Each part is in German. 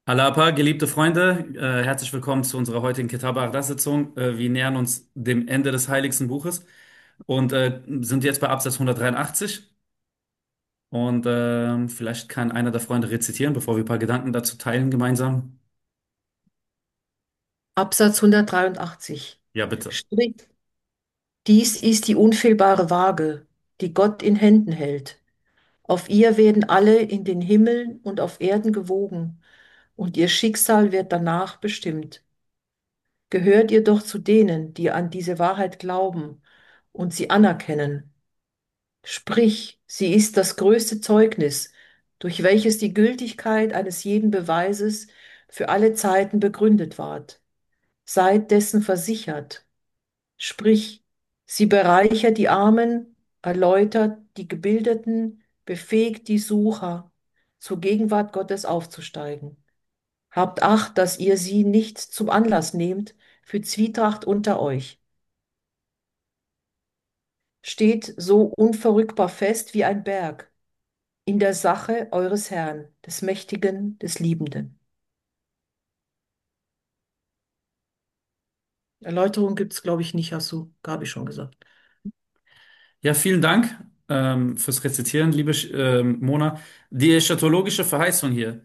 Alapa, geliebte Freunde, herzlich willkommen zu unserer heutigen Kitab al-Aqdas-Sitzung. Wir nähern uns dem Ende des heiligsten Buches und sind jetzt bei Absatz 183. Und vielleicht kann einer der Freunde rezitieren, bevor wir ein paar Gedanken dazu teilen gemeinsam. Absatz 183. Ja, bitte. Strick. Dies ist die unfehlbare Waage, die Gott in Händen hält. Auf ihr werden alle in den Himmeln und auf Erden gewogen, und ihr Schicksal wird danach bestimmt. Gehört ihr doch zu denen, die an diese Wahrheit glauben und sie anerkennen. Sprich, sie ist das größte Zeugnis, durch welches die Gültigkeit eines jeden Beweises für alle Zeiten begründet ward. Seid dessen versichert. Sprich, sie bereichert die Armen, erläutert die Gebildeten, befähigt die Sucher, zur Gegenwart Gottes aufzusteigen. Habt Acht, dass ihr sie nicht zum Anlass nehmt für Zwietracht unter euch. Steht so unverrückbar fest wie ein Berg in der Sache eures Herrn, des Mächtigen, des Liebenden. Erläuterung gibt es, glaube ich, nicht, hast du, habe ich schon gesagt. Ja, vielen Dank fürs Rezitieren, liebe Mona. Die eschatologische Verheißung hier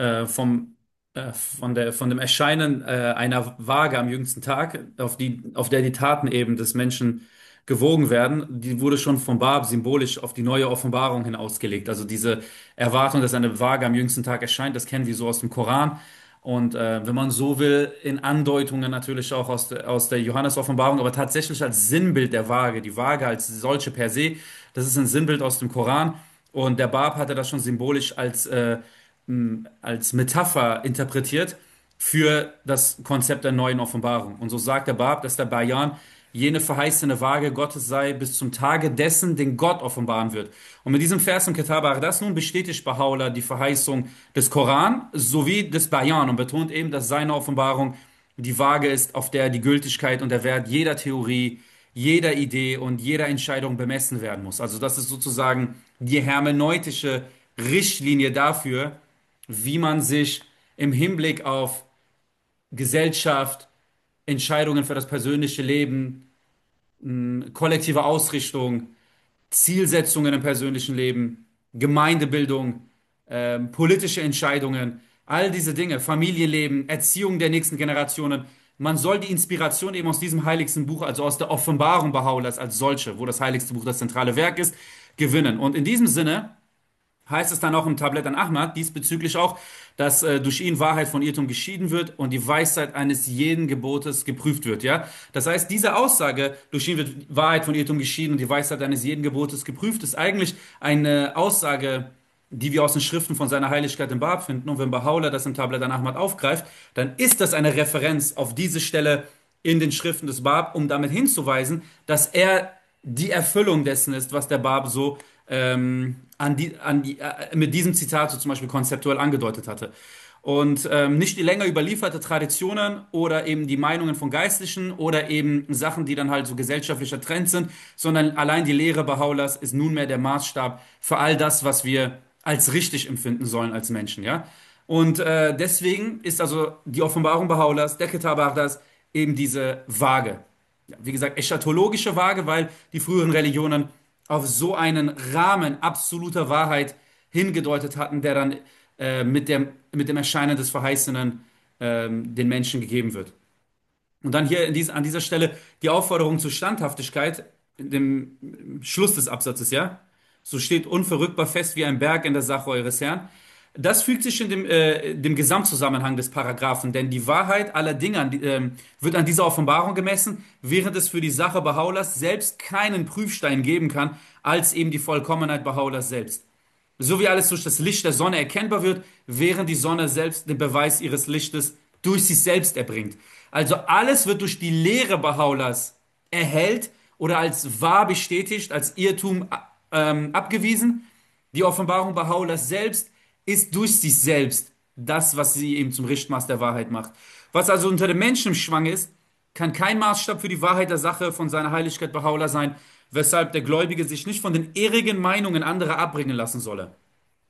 von dem Erscheinen einer Waage am jüngsten Tag, auf der die Taten eben des Menschen gewogen werden, die wurde schon vom Bab symbolisch auf die neue Offenbarung hin ausgelegt. Also diese Erwartung, dass eine Waage am jüngsten Tag erscheint, das kennen wir so aus dem Koran. Und wenn man so will, in Andeutungen natürlich auch aus der Johannes-Offenbarung, aber tatsächlich als Sinnbild der Waage, die Waage als solche per se, das ist ein Sinnbild aus dem Koran. Und der Bab hatte das schon symbolisch als Metapher interpretiert für das Konzept der neuen Offenbarung. Und so sagt der Bab, dass der Bayan jene verheißene Waage Gottes sei bis zum Tage dessen, den Gott offenbaren wird. Und mit diesem Vers im Kitab das nun bestätigt Baha'u'llah die Verheißung des Koran sowie des Bayan und betont eben, dass seine Offenbarung die Waage ist, auf der die Gültigkeit und der Wert jeder Theorie, jeder Idee und jeder Entscheidung bemessen werden muss. Also das ist sozusagen die hermeneutische Richtlinie dafür, wie man sich im Hinblick auf Gesellschaft, Entscheidungen für das persönliche Leben, kollektive Ausrichtung, Zielsetzungen im persönlichen Leben, Gemeindebildung, politische Entscheidungen, all diese Dinge, Familienleben, Erziehung der nächsten Generationen. Man soll die Inspiration eben aus diesem heiligsten Buch, also aus der Offenbarung Baha'u'llahs als solche, wo das heiligste Buch das zentrale Werk ist, gewinnen. Und in diesem Sinne heißt es dann auch im Tablet an Ahmad diesbezüglich auch, dass durch ihn Wahrheit von Irrtum geschieden wird und die Weisheit eines jeden Gebotes geprüft wird, ja? Das heißt, diese Aussage, durch ihn wird Wahrheit von Irrtum geschieden und die Weisheit eines jeden Gebotes geprüft, ist eigentlich eine Aussage, die wir aus den Schriften von seiner Heiligkeit im Bab finden. Und wenn Baha'u'llah das im Tablet an Ahmad aufgreift, dann ist das eine Referenz auf diese Stelle in den Schriften des Bab, um damit hinzuweisen, dass er die Erfüllung dessen ist, was der Bab so mit diesem Zitat so zum Beispiel konzeptuell angedeutet hatte. Und nicht die länger überlieferte Traditionen oder eben die Meinungen von Geistlichen oder eben Sachen, die dann halt so gesellschaftlicher Trend sind, sondern allein die Lehre Baha'u'llahs ist nunmehr der Maßstab für all das, was wir als richtig empfinden sollen als Menschen, ja. Und deswegen ist also die Offenbarung Baha'u'llahs, der Kitab al-Aqdas, eben diese Waage. Ja, wie gesagt, eschatologische Waage, weil die früheren Religionen auf so einen Rahmen absoluter Wahrheit hingedeutet hatten, der dann mit dem Erscheinen des Verheißenen den Menschen gegeben wird. Und dann hier an dieser Stelle die Aufforderung zur Standhaftigkeit, in dem Schluss des Absatzes, ja? So steht unverrückbar fest wie ein Berg in der Sache eures Herrn. Das fügt sich in dem Gesamtzusammenhang des Paragraphen, denn die Wahrheit aller Dinge wird an dieser Offenbarung gemessen, während es für die Sache Baha'u'llahs selbst keinen Prüfstein geben kann, als eben die Vollkommenheit Baha'u'llahs selbst. So wie alles durch das Licht der Sonne erkennbar wird, während die Sonne selbst den Beweis ihres Lichtes durch sich selbst erbringt. Also alles wird durch die Lehre Baha'u'llahs erhellt oder als wahr bestätigt, als Irrtum abgewiesen. Die Offenbarung Baha'u'llahs selbst ist durch sich selbst das, was sie eben zum Richtmaß der Wahrheit macht. Was also unter dem Menschen im Schwang ist, kann kein Maßstab für die Wahrheit der Sache von seiner Heiligkeit Baha'u'llah sein, weshalb der Gläubige sich nicht von den irrigen Meinungen anderer abbringen lassen solle.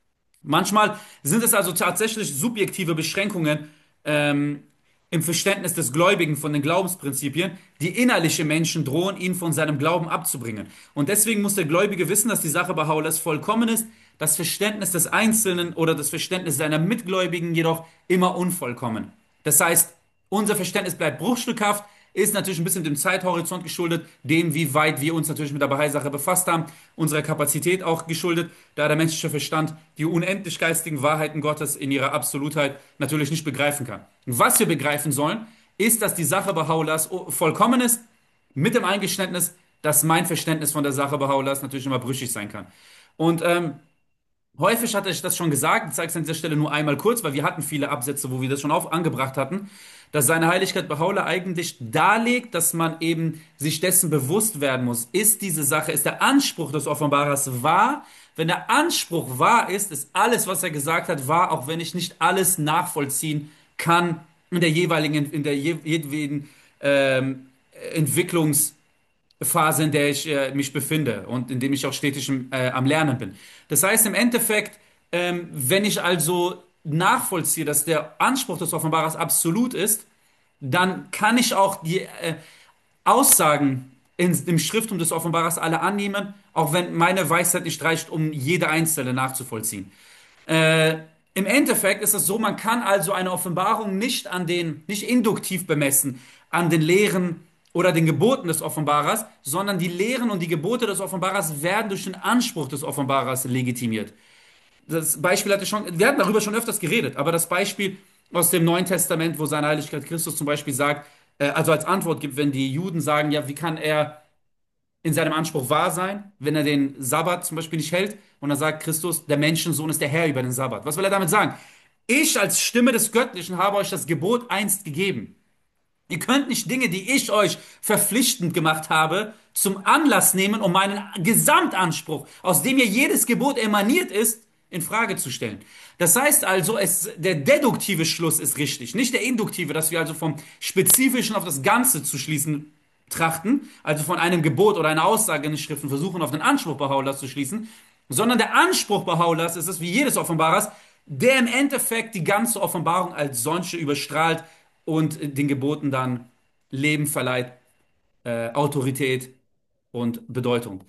Manchmal sind es also tatsächlich subjektive Beschränkungen ähm, im Verständnis des Gläubigen von den Glaubensprinzipien, die innerliche Menschen drohen, ihn von seinem Glauben abzubringen. Und deswegen muss der Gläubige wissen, dass die Sache Baha'u'llahs vollkommen ist, das Verständnis des Einzelnen oder das Verständnis seiner Mitgläubigen jedoch immer unvollkommen. Das heißt, unser Verständnis bleibt bruchstückhaft, ist natürlich ein bisschen dem Zeithorizont geschuldet, dem, wie weit wir uns natürlich mit der Bahai-Sache befasst haben, unserer Kapazität auch geschuldet, da der menschliche Verstand die unendlich geistigen Wahrheiten Gottes in ihrer Absolutheit natürlich nicht begreifen kann. Und was wir begreifen sollen, ist, dass die Sache Baha'u'llahs vollkommen ist, mit dem Eingeständnis, dass mein Verständnis von der Sache Baha'u'llahs natürlich immer brüchig sein kann. Und häufig hatte ich das schon gesagt, ich zeige es an dieser Stelle nur einmal kurz, weil wir hatten viele Absätze, wo wir das schon angebracht hatten, dass seine Heiligkeit Baha'u'llah eigentlich darlegt, dass man eben sich dessen bewusst werden muss. Ist diese Sache, ist der Anspruch des Offenbarers wahr? Wenn der Anspruch wahr ist alles, was er gesagt hat, wahr, auch wenn ich nicht alles nachvollziehen kann in der jeweiligen Entwicklungs- Phase, in der ich mich befinde und in dem ich auch stetig am Lernen bin. Das heißt im Endeffekt, wenn ich also nachvollziehe, dass der Anspruch des Offenbarers absolut ist, dann kann ich auch die Aussagen im Schriftum des Offenbarers alle annehmen, auch wenn meine Weisheit nicht reicht, um jede einzelne nachzuvollziehen. Äh, Im Endeffekt ist es so, man kann also eine Offenbarung nicht induktiv bemessen an den Lehren oder den Geboten des Offenbarers, sondern die Lehren und die Gebote des Offenbarers werden durch den Anspruch des Offenbarers legitimiert. Das Beispiel hatte schon, wir hatten darüber schon öfters geredet, aber das Beispiel aus dem Neuen Testament, wo seine Heiligkeit Christus zum Beispiel sagt, also als Antwort gibt, wenn die Juden sagen, ja, wie kann er in seinem Anspruch wahr sein, wenn er den Sabbat zum Beispiel nicht hält und dann sagt Christus, der Menschensohn ist der Herr über den Sabbat. Was will er damit sagen? Ich als Stimme des Göttlichen habe euch das Gebot einst gegeben. Ihr könnt nicht Dinge, die ich euch verpflichtend gemacht habe, zum Anlass nehmen, um meinen Gesamtanspruch, aus dem ja jedes Gebot emaniert ist, in Frage zu stellen. Das heißt also, der deduktive Schluss ist richtig, nicht der induktive, dass wir also vom Spezifischen auf das Ganze zu schließen trachten, also von einem Gebot oder einer Aussage in den Schriften versuchen, auf den Anspruch Baha'u'llahs zu schließen, sondern der Anspruch Baha'u'llahs ist es, wie jedes Offenbarers, der im Endeffekt die ganze Offenbarung als solche überstrahlt und den Geboten dann Leben verleiht, Autorität und Bedeutung.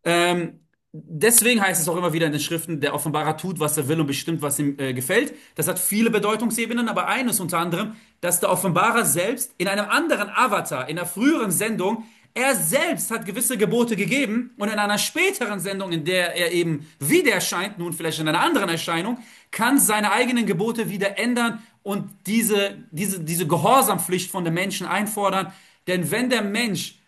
Deswegen heißt es auch immer wieder in den Schriften, der Offenbarer tut, was er will und bestimmt, was ihm gefällt. Das hat viele Bedeutungsebenen, aber eines unter anderem, dass der Offenbarer selbst in einem anderen Avatar, in einer früheren Sendung, er selbst hat gewisse Gebote gegeben und in einer späteren Sendung, in der er eben wieder erscheint, nun vielleicht in einer anderen Erscheinung, kann seine eigenen Gebote wieder ändern und diese Gehorsampflicht von den Menschen einfordern. Denn wenn der Mensch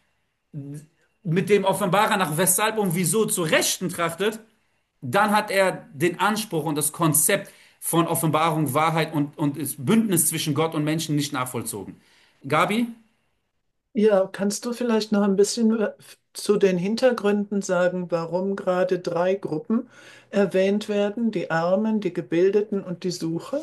mit dem Offenbarer nach weshalb und wieso zu Rechten trachtet, dann hat er den Anspruch und das Konzept von Offenbarung, Wahrheit und das Bündnis zwischen Gott und Menschen nicht nachvollzogen. Gabi? Ja, kannst du vielleicht noch ein bisschen zu den Hintergründen sagen, warum gerade drei Gruppen erwähnt werden? Die Armen, die Gebildeten und die Sucher?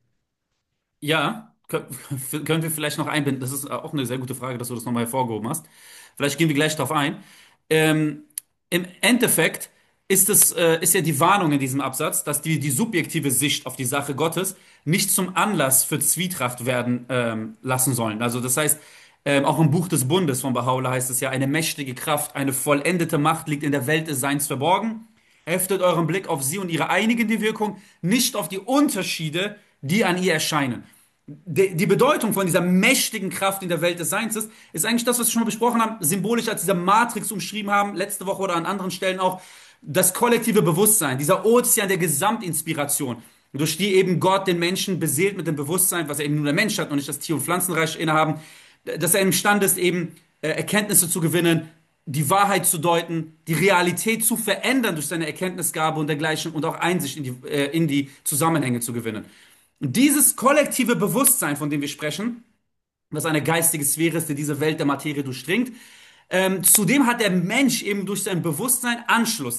Ja, können wir vielleicht noch einbinden. Das ist auch eine sehr gute Frage, dass du das nochmal hervorgehoben hast. Vielleicht gehen wir gleich darauf ein. Ähm, Im Endeffekt ist ja die Warnung in diesem Absatz, dass die subjektive Sicht auf die Sache Gottes nicht zum Anlass für Zwietracht werden lassen sollen. Also das heißt, auch im Buch des Bundes von Baha'u'llah heißt es ja, eine mächtige Kraft, eine vollendete Macht liegt in der Welt des Seins verborgen. Heftet euren Blick auf sie und ihre einigende Wirkung, nicht auf die Unterschiede, die an ihr erscheinen. Die Bedeutung von dieser mächtigen Kraft in der Welt des Seins ist eigentlich das, was wir schon mal besprochen haben, symbolisch als diese Matrix umschrieben haben, letzte Woche oder an anderen Stellen auch, das kollektive Bewusstsein, dieser Ozean der Gesamtinspiration, durch die eben Gott den Menschen beseelt mit dem Bewusstsein, was er eben nur der Mensch hat und nicht das Tier- und Pflanzenreich innehaben, dass er imstande ist, eben Erkenntnisse zu gewinnen, die Wahrheit zu deuten, die Realität zu verändern durch seine Erkenntnisgabe und dergleichen und auch Einsicht in die Zusammenhänge zu gewinnen. Und dieses kollektive Bewusstsein, von dem wir sprechen, was eine geistige Sphäre ist, die diese Welt der Materie durchdringt, zudem hat der Mensch eben durch sein Bewusstsein Anschluss.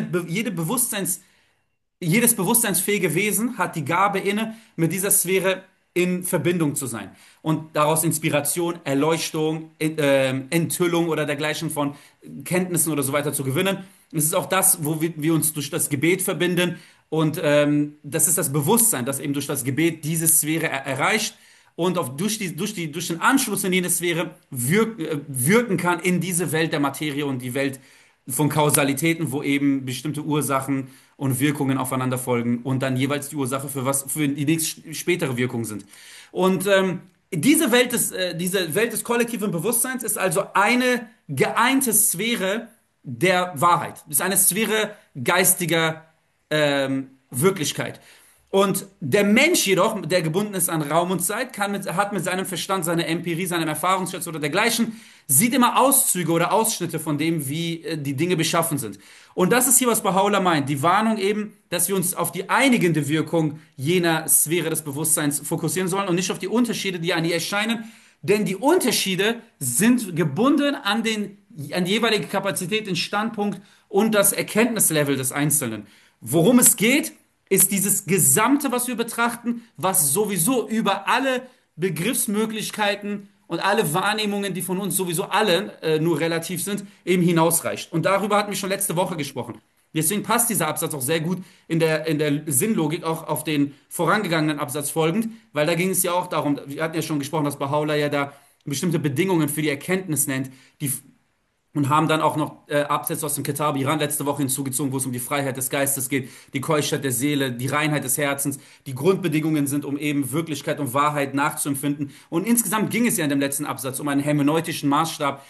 Jedes bewusstseinsfähige Wesen hat die Gabe inne, mit dieser Sphäre in Verbindung zu sein und daraus Inspiration, Erleuchtung, Enthüllung oder dergleichen von Kenntnissen oder so weiter zu gewinnen. Es ist auch das, wo wir uns durch das Gebet verbinden Und das ist das Bewusstsein, das eben durch das Gebet diese Sphäre erreicht und durch den Anschluss in jene Sphäre wirken kann in diese Welt der Materie und die Welt von Kausalitäten, wo eben bestimmte Ursachen und Wirkungen aufeinander folgen und dann jeweils die Ursache für die nächste spätere Wirkung sind. Und diese Welt des kollektiven Bewusstseins ist also eine geeinte Sphäre der Wahrheit. Ist eine Sphäre geistiger Wirklichkeit. Und der Mensch jedoch, der gebunden ist an Raum und Zeit, hat mit seinem Verstand, seiner Empirie, seinem Erfahrungsschatz oder dergleichen, sieht immer Auszüge oder Ausschnitte von dem, wie die Dinge beschaffen sind. Und das ist hier, was Baha'u'llah meint. Die Warnung eben, dass wir uns auf die einigende Wirkung jener Sphäre des Bewusstseins fokussieren sollen und nicht auf die Unterschiede, die an ihr erscheinen. Denn die Unterschiede sind gebunden an die jeweilige Kapazität, den Standpunkt und das Erkenntnislevel des Einzelnen. Worum es geht, ist dieses Gesamte, was wir betrachten, was sowieso über alle Begriffsmöglichkeiten und alle Wahrnehmungen, die von uns sowieso alle nur relativ sind, eben hinausreicht. Und darüber hatten wir schon letzte Woche gesprochen. Deswegen passt dieser Absatz auch sehr gut in der Sinnlogik auch auf den vorangegangenen Absatz folgend, weil da ging es ja auch darum, wir hatten ja schon gesprochen, dass Baha'u'llah ja da bestimmte Bedingungen für die Erkenntnis nennt, die und haben dann auch noch Absätze aus dem Kitab Iran letzte Woche hinzugezogen, wo es um die Freiheit des Geistes geht, die Keuschheit der Seele, die Reinheit des Herzens, die Grundbedingungen sind, um eben Wirklichkeit und Wahrheit nachzuempfinden. Und insgesamt ging es ja in dem letzten Absatz um einen hermeneutischen Maßstab,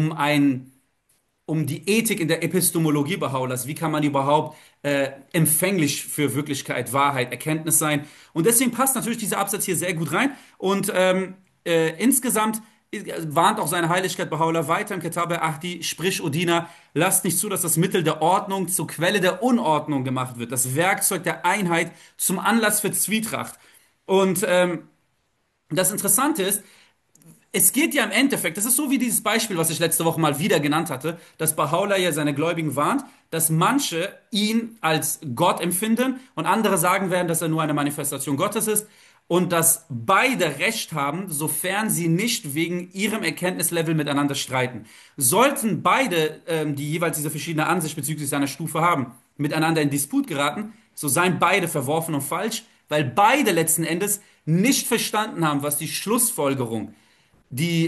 um die Ethik in der Epistemologie Baha'u'llahs. Wie kann man überhaupt empfänglich für Wirklichkeit, Wahrheit, Erkenntnis sein? Und deswegen passt natürlich dieser Absatz hier sehr gut rein. Und insgesamt warnt auch seine Heiligkeit Baha'u'llah weiter im Kitab Ahdi, sprich, O Diener, lasst nicht zu, dass das Mittel der Ordnung zur Quelle der Unordnung gemacht wird, das Werkzeug der Einheit zum Anlass für Zwietracht. Und das Interessante ist, es geht ja im Endeffekt, das ist so wie dieses Beispiel, was ich letzte Woche mal wieder genannt hatte, dass Baha'u'llah ja seine Gläubigen warnt, dass manche ihn als Gott empfinden und andere sagen werden, dass er nur eine Manifestation Gottes ist und dass beide Recht haben, sofern sie nicht wegen ihrem Erkenntnislevel miteinander streiten. Sollten beide, die jeweils diese verschiedene Ansicht bezüglich seiner Stufe haben, miteinander in Disput geraten, so seien beide verworfen und falsch, weil beide letzten Endes nicht verstanden haben, was die Schlussfolgerung die,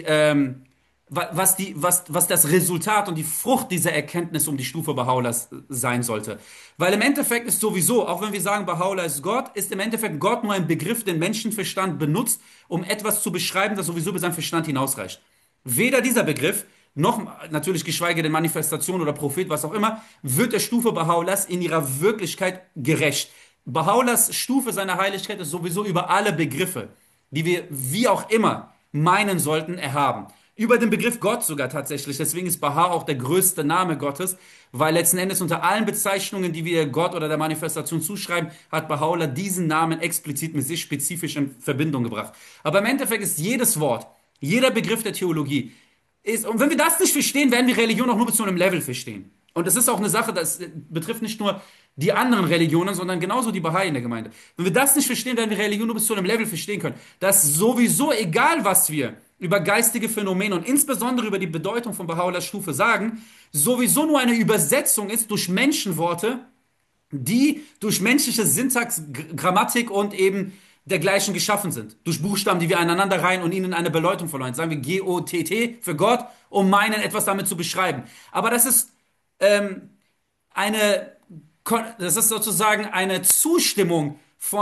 was das Resultat und die Frucht dieser Erkenntnis um die Stufe Baha'u'llahs sein sollte. Weil im Endeffekt ist sowieso, auch wenn wir sagen, Baha'u'llah ist Gott, ist im Endeffekt Gott nur ein Begriff, den Menschenverstand benutzt, um etwas zu beschreiben, das sowieso über seinen Verstand hinausreicht. Weder dieser Begriff, noch natürlich geschweige denn Manifestation oder Prophet, was auch immer, wird der Stufe Baha'u'llahs in ihrer Wirklichkeit gerecht. Baha'u'llahs Stufe seiner Heiligkeit ist sowieso über alle Begriffe, die wir wie auch immer meinen sollten, erhaben. Über den Begriff Gott sogar tatsächlich. Deswegen ist Baha auch der größte Name Gottes, weil letzten Endes unter allen Bezeichnungen, die wir Gott oder der Manifestation zuschreiben, hat Baha'u'llah diesen Namen explizit mit sich spezifisch in Verbindung gebracht. Aber im Endeffekt ist jedes Wort, jeder Begriff der Theologie, und wenn wir das nicht verstehen, werden wir Religion auch nur bis zu einem Level verstehen. Und das ist auch eine Sache, das betrifft nicht nur die anderen Religionen, sondern genauso die Bahai in der Gemeinde. Wenn wir das nicht verstehen, werden wir Religion nur bis zu einem Level verstehen können. Dass sowieso, egal was wir über geistige Phänomene und insbesondere über die Bedeutung von Baha'u'llahs Stufe sagen, sowieso nur eine Übersetzung ist durch Menschenworte, die durch menschliche Syntax, Grammatik und eben dergleichen geschaffen sind. Durch Buchstaben, die wir aneinander reihen und ihnen eine Bedeutung verleihen. Sagen wir G-O-T-T für Gott, um meinen etwas damit zu beschreiben. Aber das ist ähm, eine, das ist sozusagen eine Zustimmung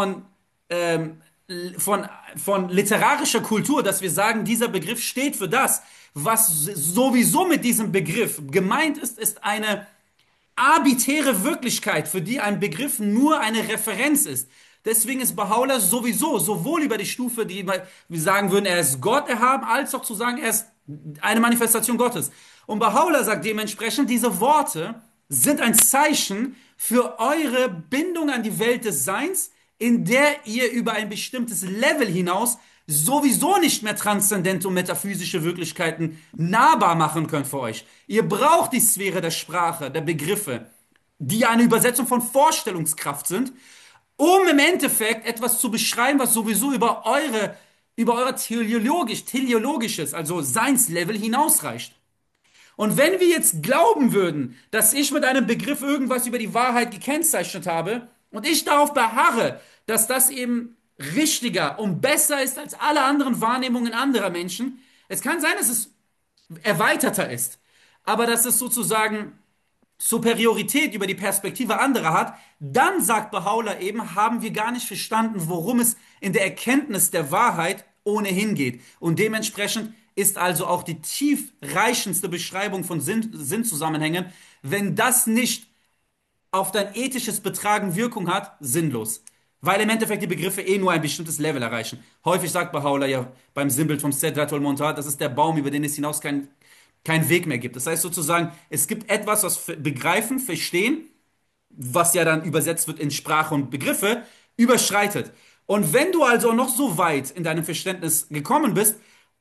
ähm, von literarischer Kultur, dass wir sagen, dieser Begriff steht für das. Was sowieso mit diesem Begriff gemeint ist, ist eine arbitäre Wirklichkeit, für die ein Begriff nur eine Referenz ist. Deswegen ist Baha'u'llah sowieso, sowohl über die Stufe, die wir sagen würden, er ist Gott erhaben, als auch zu sagen, er ist eine Manifestation Gottes. Und Baha'u'llah sagt dementsprechend, diese Worte sind ein Zeichen für eure Bindung an die Welt des Seins, in der ihr über ein bestimmtes Level hinaus sowieso nicht mehr transzendente und metaphysische Wirklichkeiten nahbar machen könnt für euch. Ihr braucht die Sphäre der Sprache, der Begriffe, die eine Übersetzung von Vorstellungskraft sind, um im Endeffekt etwas zu beschreiben, was sowieso über euer teleologisches, also Seinslevel hinausreicht. Und wenn wir jetzt glauben würden, dass ich mit einem Begriff irgendwas über die Wahrheit gekennzeichnet habe Und ich darauf beharre, dass das eben richtiger und besser ist als alle anderen Wahrnehmungen anderer Menschen. Es kann sein, dass es erweiterter ist, aber dass es sozusagen Superiorität über die Perspektive anderer hat, dann sagt Baha'u'lláh eben, haben wir gar nicht verstanden, worum es in der Erkenntnis der Wahrheit ohnehin geht. Und dementsprechend ist also auch die tiefreichendste Beschreibung von Sinnzusammenhängen, wenn das nicht auf dein ethisches Betragen Wirkung hat, sinnlos. Weil im Endeffekt die Begriffe eh nur ein bestimmtes Level erreichen. Häufig sagt Baha'u'lláh ja beim Sinnbild vom Sidratul Muntaha, das ist der Baum, über den es hinaus keinen Weg mehr gibt. Das heißt sozusagen, es gibt etwas, was begreifen, verstehen, was ja dann übersetzt wird in Sprache und Begriffe, überschreitet. Und wenn du also noch so weit in deinem Verständnis gekommen bist,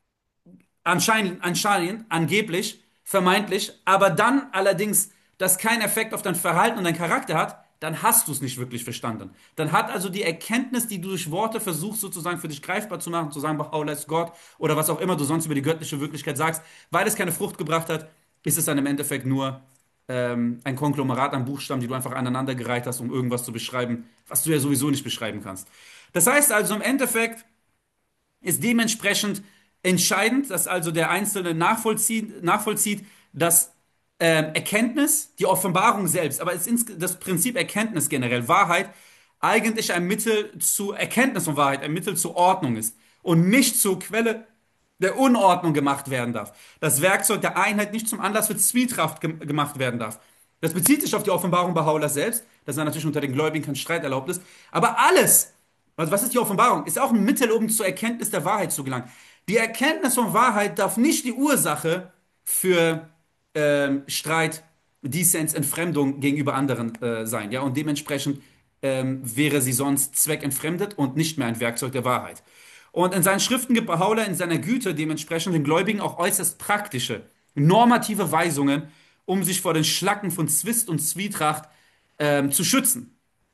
angeblich, vermeintlich, aber dann allerdings das keinen Effekt auf dein Verhalten und dein Charakter hat, dann hast du es nicht wirklich verstanden. Dann hat also die Erkenntnis, die du durch Worte versuchst sozusagen für dich greifbar zu machen, zu sagen, Baha'u'lláh ist Gott oder was auch immer du sonst über die göttliche Wirklichkeit sagst, weil es keine Frucht gebracht hat, ist es dann im Endeffekt nur ein Konglomerat an Buchstaben, die du einfach aneinandergereiht hast, um irgendwas zu beschreiben, was du ja sowieso nicht beschreiben kannst. Das heißt also im Endeffekt, ist dementsprechend entscheidend, dass also der Einzelne nachvollzieht, dass Erkenntnis, die Offenbarung selbst, aber das Prinzip Erkenntnis generell, Wahrheit, eigentlich ein Mittel zur Erkenntnis von Wahrheit, ein Mittel zur Ordnung ist und nicht zur Quelle der Unordnung gemacht werden darf. Das Werkzeug der Einheit nicht zum Anlass für Zwietracht gemacht werden darf. Das bezieht sich auf die Offenbarung Baha'u'lláh selbst, dass er natürlich unter den Gläubigen kein Streit erlaubt ist, aber alles, also was ist die Offenbarung? Ist auch ein Mittel, um zur Erkenntnis der Wahrheit zu gelangen. Die Erkenntnis von Wahrheit darf nicht die Ursache für Streit, Dissens, Entfremdung gegenüber anderen sein. Ja? Und dementsprechend wäre sie sonst zweckentfremdet und nicht mehr ein Werkzeug der Wahrheit. Und in seinen Schriften gibt Baha'u'lláh in seiner Güte dementsprechend den Gläubigen auch äußerst praktische, normative Weisungen, um sich vor den Schlacken von Zwist und Zwietracht zu schützen.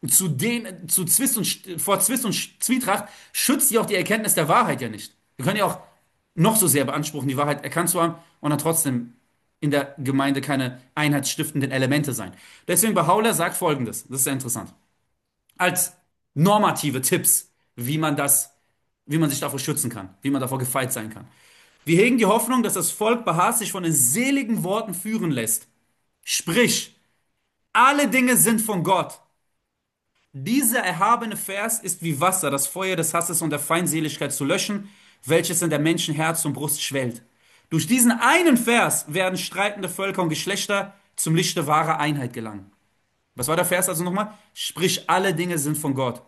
Vor Zwist und Zwietracht schützt sie auch die Erkenntnis der Wahrheit ja nicht. Wir können ja auch noch so sehr beanspruchen, die Wahrheit erkannt zu haben und dann trotzdem in der Gemeinde keine einheitsstiftenden Elemente sein. Deswegen Baha'u'lláh sagt Folgendes, das ist sehr interessant. Als normative Tipps, wie man sich davor schützen kann, wie man davor gefeit sein kann. Wir hegen die Hoffnung, dass das Volk Bahas sich von den seligen Worten führen lässt. Sprich, alle Dinge sind von Gott. Dieser erhabene Vers ist wie Wasser, das Feuer des Hasses und der Feindseligkeit zu löschen, welches in der Menschen Herz und Brust schwellt. Durch diesen einen Vers werden streitende Völker und Geschlechter zum Lichte wahrer Einheit gelangen. Was war der Vers also nochmal? Sprich, alle Dinge sind von Gott.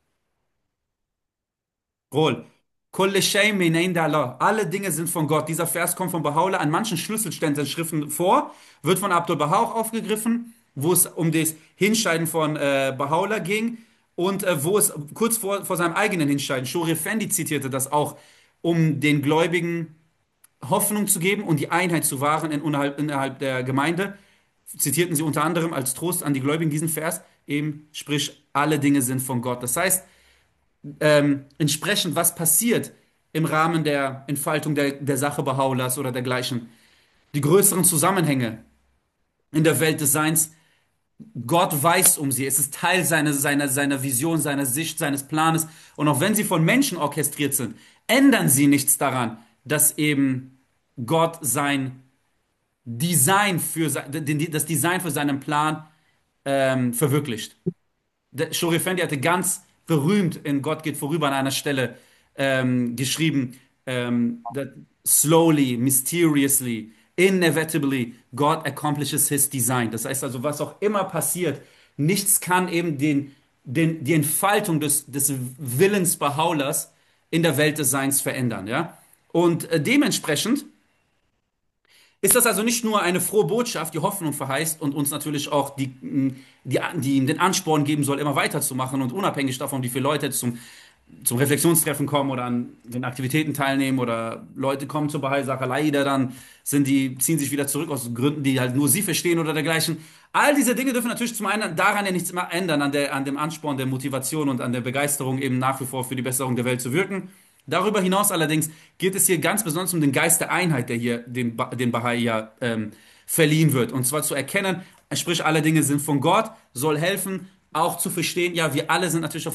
Rol. Kulle shay min inda Allah. Alle Dinge sind von Gott. Dieser Vers kommt von Baha'u'lláh an manchen Schlüsselstellen vor, wird von Abdul Baha auch aufgegriffen, wo es um das Hinscheiden von Baha'u'lláh ging und wo es kurz vor seinem eigenen Hinscheiden, Shuri Effendi zitierte das auch, um den Gläubigen Hoffnung zu geben und die Einheit zu wahren innerhalb der Gemeinde. Zitierten sie unter anderem als Trost an die Gläubigen diesen Vers, eben sprich, alle Dinge sind von Gott. Das heißt, entsprechend, was passiert im Rahmen der Entfaltung der Sache Baha'u'llahs oder dergleichen. Die größeren Zusammenhänge in der Welt des Seins. Gott weiß um sie. Es ist Teil seiner Vision, seiner Sicht, seines Planes. Und auch wenn sie von Menschen orchestriert sind, ändern sie nichts daran, dass eben Gott sein Design das Design für seinen Plan verwirklicht. Shuri Effendi hatte ganz berühmt in Gott geht vorüber an einer Stelle geschrieben, that slowly, mysteriously, inevitably, God accomplishes his design. Das heißt also, was auch immer passiert, nichts kann eben die Entfaltung des Willens Baha'u'llahs in der Welt des Seins verändern. Ja? Und dementsprechend ist das also nicht nur eine frohe Botschaft, die Hoffnung verheißt und uns natürlich auch die den Ansporn geben soll, immer weiterzumachen und unabhängig davon, wie viele Leute zum Reflexionstreffen kommen oder an den Aktivitäten teilnehmen oder Leute kommen zur Bahai-Sache, leider dann ziehen sich wieder zurück aus Gründen, die halt nur sie verstehen oder dergleichen. All diese Dinge dürfen natürlich zum einen daran ja nichts mehr ändern, an dem Ansporn, der Motivation und an der Begeisterung eben nach wie vor für die Besserung der Welt zu wirken. Darüber hinaus allerdings geht es hier ganz besonders um den Geist der Einheit, der hier den Bahai ja verliehen wird. Und zwar zu erkennen, sprich alle Dinge sind von Gott, soll helfen, auch zu verstehen, ja, wir alle sind natürlich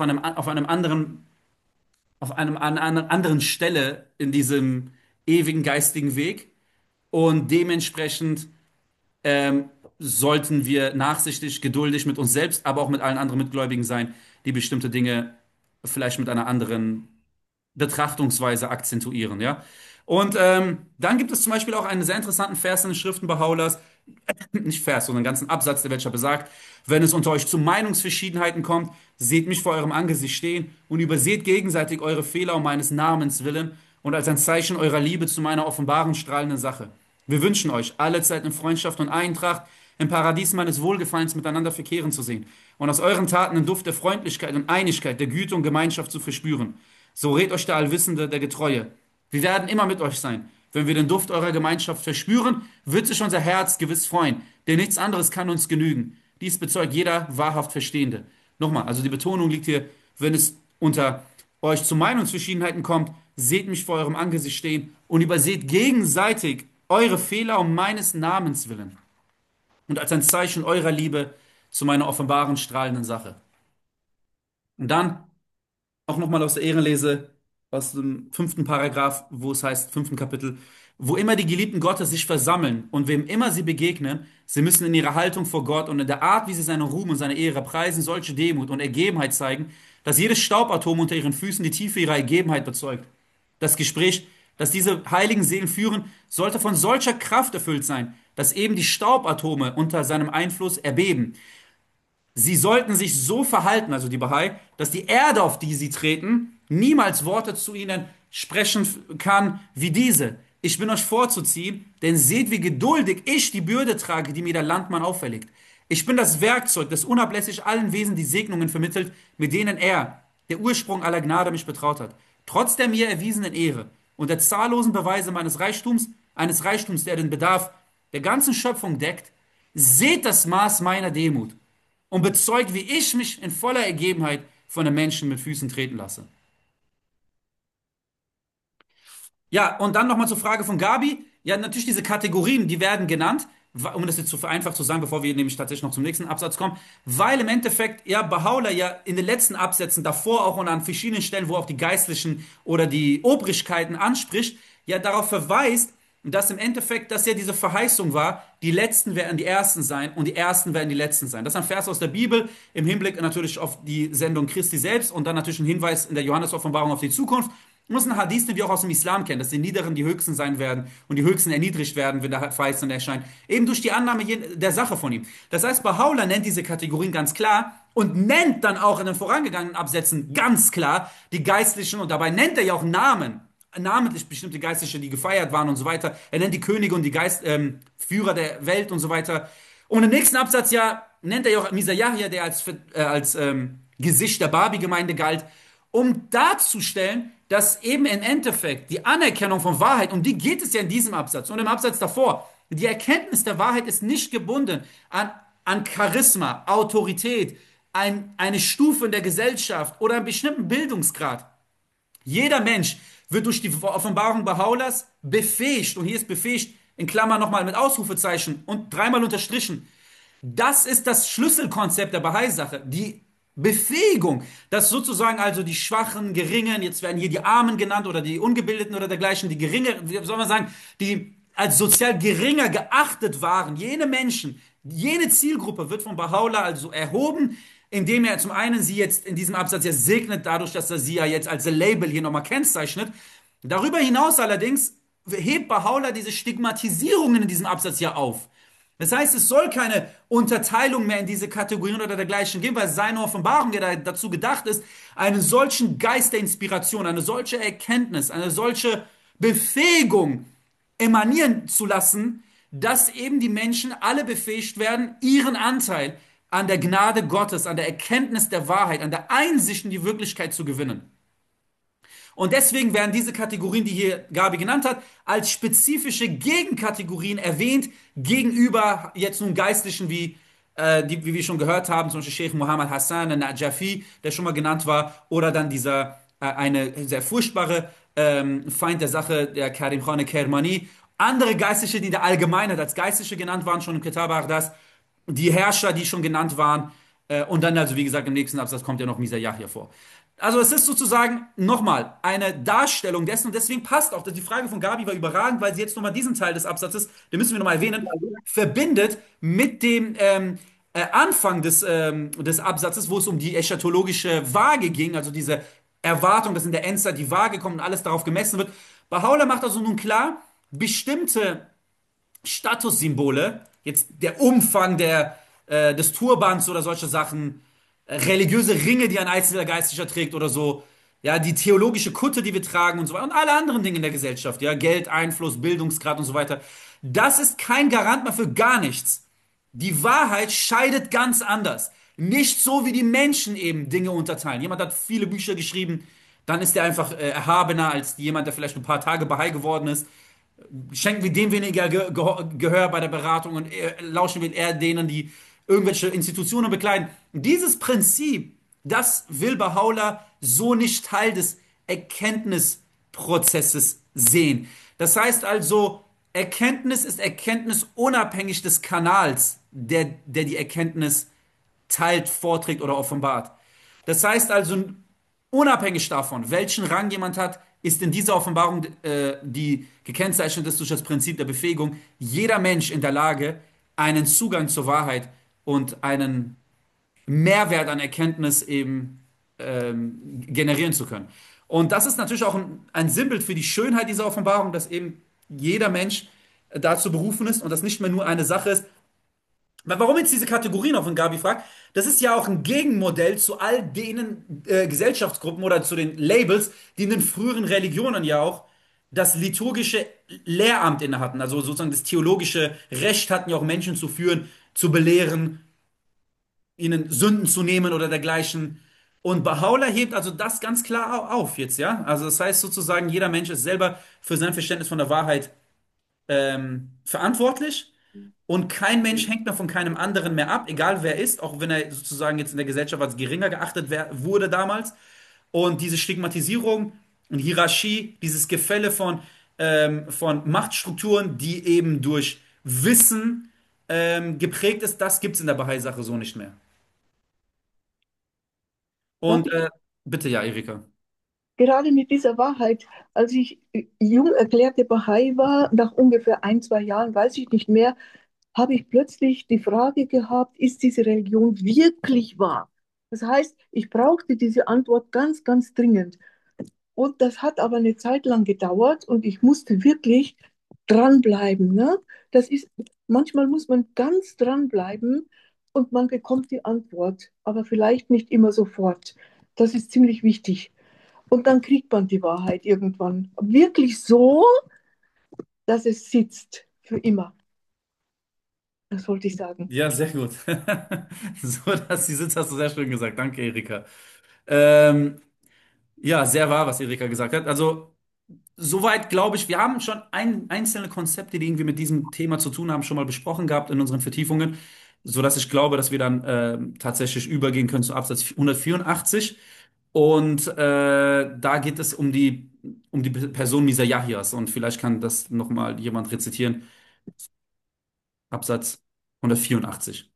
auf einer anderen Stelle in diesem ewigen geistigen Weg und dementsprechend ähm, sollten wir nachsichtig, geduldig mit uns selbst, aber auch mit allen anderen Mitgläubigen sein, die bestimmte Dinge vielleicht mit einer anderen Betrachtungsweise akzentuieren, ja. Und dann gibt es zum Beispiel auch einen sehr interessanten Vers in den Schriften Baha'u'llahs, nicht Vers, sondern einen ganzen Absatz, der welcher besagt, wenn es unter euch zu Meinungsverschiedenheiten kommt, seht mich vor eurem Angesicht stehen und überseht gegenseitig eure Fehler um meines Namens willen und als ein Zeichen eurer Liebe zu meiner offenbaren strahlenden Sache. Wir wünschen euch, alle Zeit in Freundschaft und Eintracht im Paradies meines Wohlgefallens miteinander verkehren zu sehen und aus euren Taten den Duft der Freundlichkeit und Einigkeit, der Güte und Gemeinschaft zu verspüren. So rät euch der Allwissende, der Getreue. Wir werden immer mit euch sein. Wenn wir den Duft eurer Gemeinschaft verspüren, wird sich unser Herz gewiss freuen, denn nichts anderes kann uns genügen. Dies bezeugt jeder wahrhaft Verstehende. Nochmal, also die Betonung liegt hier, wenn es unter euch zu Meinungsverschiedenheiten kommt, seht mich vor eurem Angesicht stehen und überseht gegenseitig eure Fehler um meines Namens willen und als ein Zeichen eurer Liebe zu meiner offenbaren strahlenden Sache. Und dann auch nochmal aus der Ehrenlese, aus dem fünften Paragraph, wo es heißt, fünften Kapitel, wo immer die Geliebten Gottes sich versammeln und wem immer sie begegnen, sie müssen in ihrer Haltung vor Gott und in der Art, wie sie seinen Ruhm und seine Ehre preisen, solche Demut und Ergebenheit zeigen, dass jedes Staubatom unter ihren Füßen die Tiefe ihrer Ergebenheit bezeugt. Das Gespräch, das diese heiligen Seelen führen, sollte von solcher Kraft erfüllt sein, dass eben die Staubatome unter seinem Einfluss erbeben. Sie sollten sich so verhalten, also die Bahai, dass die Erde, auf die sie treten, niemals Worte zu ihnen sprechen kann wie diese. Ich bin euch vorzuziehen, denn seht, wie geduldig ich die Bürde trage, die mir der Landmann auferlegt. Ich bin das Werkzeug, das unablässig allen Wesen die Segnungen vermittelt, mit denen er, der Ursprung aller Gnade, mich betraut hat. Trotz der mir erwiesenen Ehre und der zahllosen Beweise meines Reichtums, eines Reichtums, der den Bedarf der ganzen Schöpfung deckt, seht das Maß meiner Demut und bezeugt, wie ich mich in voller Ergebenheit von den Menschen mit Füßen treten lasse. Ja, und dann nochmal zur Frage von Gabi. Ja, natürlich diese Kategorien, die werden genannt, um das jetzt zu vereinfacht zu sagen, bevor wir nämlich tatsächlich noch zum nächsten Absatz kommen, weil im Endeffekt, ja, Baha'u'llah ja in den letzten Absätzen davor auch und an verschiedenen Stellen, wo auch die Geistlichen oder die Obrigkeiten anspricht, ja darauf verweist, dass im Endeffekt das ja diese Verheißung war, die Letzten werden die Ersten sein und die Ersten werden die Letzten sein. Das ist ein Vers aus der Bibel, im Hinblick natürlich auf die Sendung Christi selbst und dann natürlich ein Hinweis in der Johannes-Offenbarung auf die Zukunft. Und das ist ein Hadith, den wir auch aus dem Islam kennen, dass die Niederen die Höchsten sein werden und die Höchsten erniedrigt werden, wenn der Verheißene erscheint. Eben durch die Annahme der Sache von ihm. Das heißt, Baha'u'llah nennt diese Kategorien ganz klar und nennt dann auch in den vorangegangenen Absätzen ganz klar die Geistlichen und dabei nennt er ja auch Namen. Namentlich bestimmte Geistliche, die gefeiert waren und so weiter. Er nennt die Könige und die Führer der Welt und so weiter. Und im nächsten Absatz ja nennt er ja auch Misa Yahya, der als Gesicht der Babi-Gemeinde galt, um darzustellen, dass eben im Endeffekt die Anerkennung von Wahrheit, um die geht es ja in diesem Absatz und im Absatz davor, die Erkenntnis der Wahrheit ist nicht gebunden an Charisma, Autorität, eine Stufe in der Gesellschaft oder einen bestimmten Bildungsgrad. Jeder Mensch wird durch die Offenbarung Baha'u'llahs befähigt, und hier ist befähigt in Klammern nochmal mit Ausrufezeichen und dreimal unterstrichen. Das ist das Schlüsselkonzept der Bahai-Sache, die Befähigung, dass sozusagen also die Schwachen, Geringen, jetzt werden hier die Armen genannt oder die Ungebildeten oder dergleichen, die geringer, wie soll man sagen, die als sozial geringer geachtet waren, jene Menschen, jene Zielgruppe wird von Baha'u'llah also erhoben, indem er zum einen sie jetzt in diesem Absatz ja segnet, dadurch, dass er sie ja jetzt als Label hier nochmal kennzeichnet. Darüber hinaus allerdings hebt Baha'u'llah diese Stigmatisierungen in diesem Absatz ja auf. Das heißt, es soll keine Unterteilung mehr in diese Kategorien oder dergleichen geben, weil seine Offenbarung ja dazu gedacht ist, einen solchen Geist der Inspiration, eine solche Erkenntnis, eine solche Befähigung emanieren zu lassen, dass eben die Menschen alle befähigt werden, ihren Anteil an der Gnade Gottes, an der Erkenntnis der Wahrheit, an der Einsicht in die Wirklichkeit zu gewinnen. Und deswegen werden diese Kategorien, die hier Gabi genannt hat, als spezifische Gegenkategorien erwähnt, gegenüber jetzt nun Geistlichen wie wir schon gehört haben, zum Beispiel Sheikh Muhammad Hassan al-Najafi, der schon mal genannt war, oder dann eine sehr furchtbare Feind der Sache, der Karim Khan Kermani. Andere Geistliche, die in der Allgemeinheit als Geistliche genannt waren, schon im Kitab Ardas, die Herrscher, die schon genannt waren, Und dann also, wie gesagt, im nächsten Absatz kommt ja noch Misayah hier vor. Also es ist sozusagen nochmal eine Darstellung dessen und deswegen passt auch, dass die Frage von Gabi war überragend, weil sie jetzt nochmal diesen Teil des Absatzes, den müssen wir nochmal erwähnen, verbindet mit dem Anfang des Absatzes, wo es um die eschatologische Waage ging, also diese Erwartung, dass in der Endzeit die Waage kommt und alles darauf gemessen wird. Baha'u'llah macht also nun klar, bestimmte Statussymbole, jetzt der Umfang des Turbans oder solche Sachen, religiöse Ringe, die ein einzelner Geistlicher trägt oder so, ja, die theologische Kutte, die wir tragen und so weiter und alle anderen Dinge in der Gesellschaft, ja, Geld, Einfluss, Bildungsgrad und so weiter. Das ist kein Garant mehr für gar nichts. Die Wahrheit scheidet ganz anders. Nicht so, wie die Menschen eben Dinge unterteilen. Jemand hat viele Bücher geschrieben, dann ist er einfach erhabener als jemand, der vielleicht ein paar Tage Bahai geworden ist. Schenken wir dem weniger Gehör bei der Beratung und lauschen wir eher denen, die irgendwelche Institutionen bekleiden. Dieses Prinzip, das will Baha'u'llah so nicht Teil des Erkenntnisprozesses sehen. Das heißt also, Erkenntnis ist Erkenntnis unabhängig des Kanals, der die Erkenntnis teilt, vorträgt oder offenbart. Das heißt also, unabhängig davon, welchen Rang jemand hat, ist in dieser Offenbarung, die gekennzeichnet ist durch das Prinzip der Befähigung, jeder Mensch in der Lage, einen Zugang zur Wahrheit und einen Mehrwert an Erkenntnis eben generieren zu können. Und das ist natürlich auch ein Sinnbild für die Schönheit dieser Offenbarung, dass eben jeder Mensch dazu berufen ist und das nicht mehr nur eine Sache ist. Warum jetzt diese Kategorien auf, wenn Gabi fragt? Das ist ja auch ein Gegenmodell zu all denen Gesellschaftsgruppen oder zu den Labels, die in den früheren Religionen ja auch das liturgische Lehramt inne hatten. Also sozusagen das theologische Recht hatten ja auch Menschen zu führen, zu belehren, ihnen Sünden zu nehmen oder dergleichen. Und Baha'u'llah hebt also das ganz klar auf jetzt, ja. Also das heißt sozusagen, jeder Mensch ist selber für sein Verständnis von der Wahrheit verantwortlich und kein Mensch hängt mehr von keinem anderen mehr ab, egal wer ist, auch wenn er sozusagen jetzt in der Gesellschaft als geringer geachtet wurde damals. Und diese Stigmatisierung und Hierarchie, dieses Gefälle von Machtstrukturen, die eben durch Wissen geprägt ist, das gibt es in der Bahai-Sache so nicht mehr. Darf Und ich bitte ja, Erika. gerade mit dieser Wahrheit, als ich jung erklärte Bahai war, nach ungefähr 1, 2 Jahren, weiß ich nicht mehr, habe ich plötzlich die Frage gehabt, ist diese Religion wirklich wahr? Das heißt, ich brauchte diese Antwort ganz, ganz dringend. Und das hat aber eine Zeit lang gedauert und ich musste wirklich dranbleiben. Ne? Das ist, manchmal muss man ganz dranbleiben und man bekommt die Antwort, aber vielleicht nicht immer sofort. Das ist ziemlich wichtig. Und dann kriegt man die Wahrheit irgendwann. Wirklich so, dass es sitzt für immer. Das wollte ich sagen. Ja, sehr gut. So, dass sie sitzt, hast du sehr schön gesagt. Danke, Erika. Ähm, ja, sehr wahr, was Erika gesagt hat. Also, soweit glaube ich, wir haben schon einzelne Konzepte, die irgendwie mit diesem Thema zu tun haben, schon mal besprochen gehabt in unseren Vertiefungen, sodass ich glaube, dass wir dann tatsächlich übergehen können zu Absatz 184. Und da geht es um die Person Misa Yahyas. Und vielleicht kann das nochmal jemand rezitieren. Absatz 184.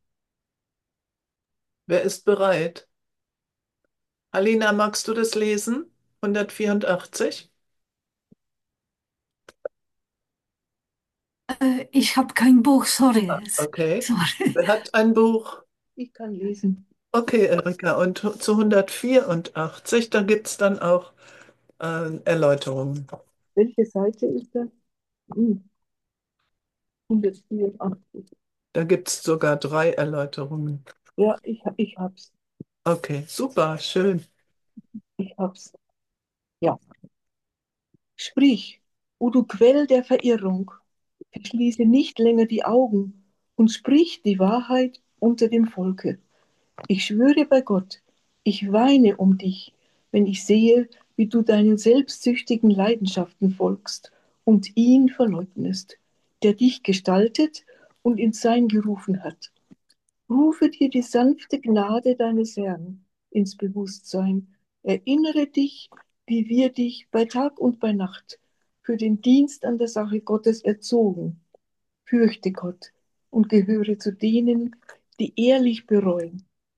Wer ist bereit? Alina, magst du das lesen? 184? Ich habe kein Buch, sorry. Okay. Sorry. Wer hat ein Buch? Ich kann lesen. Okay, Erika. Und zu 184, da gibt es dann auch Erläuterungen. Welche Seite ist das? 184. Da gibt es sogar 3 Erläuterungen. Ja, ich hab's. Okay, super, schön. Ich hab's. Ja. Sprich, o du Quell der Verirrung, verschließe nicht länger die Augen und sprich die Wahrheit unter dem Volke. Ich schwöre bei Gott, ich weine um dich, wenn ich sehe, wie du deinen selbstsüchtigen Leidenschaften folgst und ihn verleugnest, der dich gestaltet und ins Sein gerufen hat. Rufe dir die sanfte Gnade deines Herrn ins Bewusstsein. Erinnere dich, wie wir dich bei Tag und bei Nacht für den Dienst an der Sache Gottes erzogen. Fürchte Gott und gehöre zu denen, die ehrlich bereuen.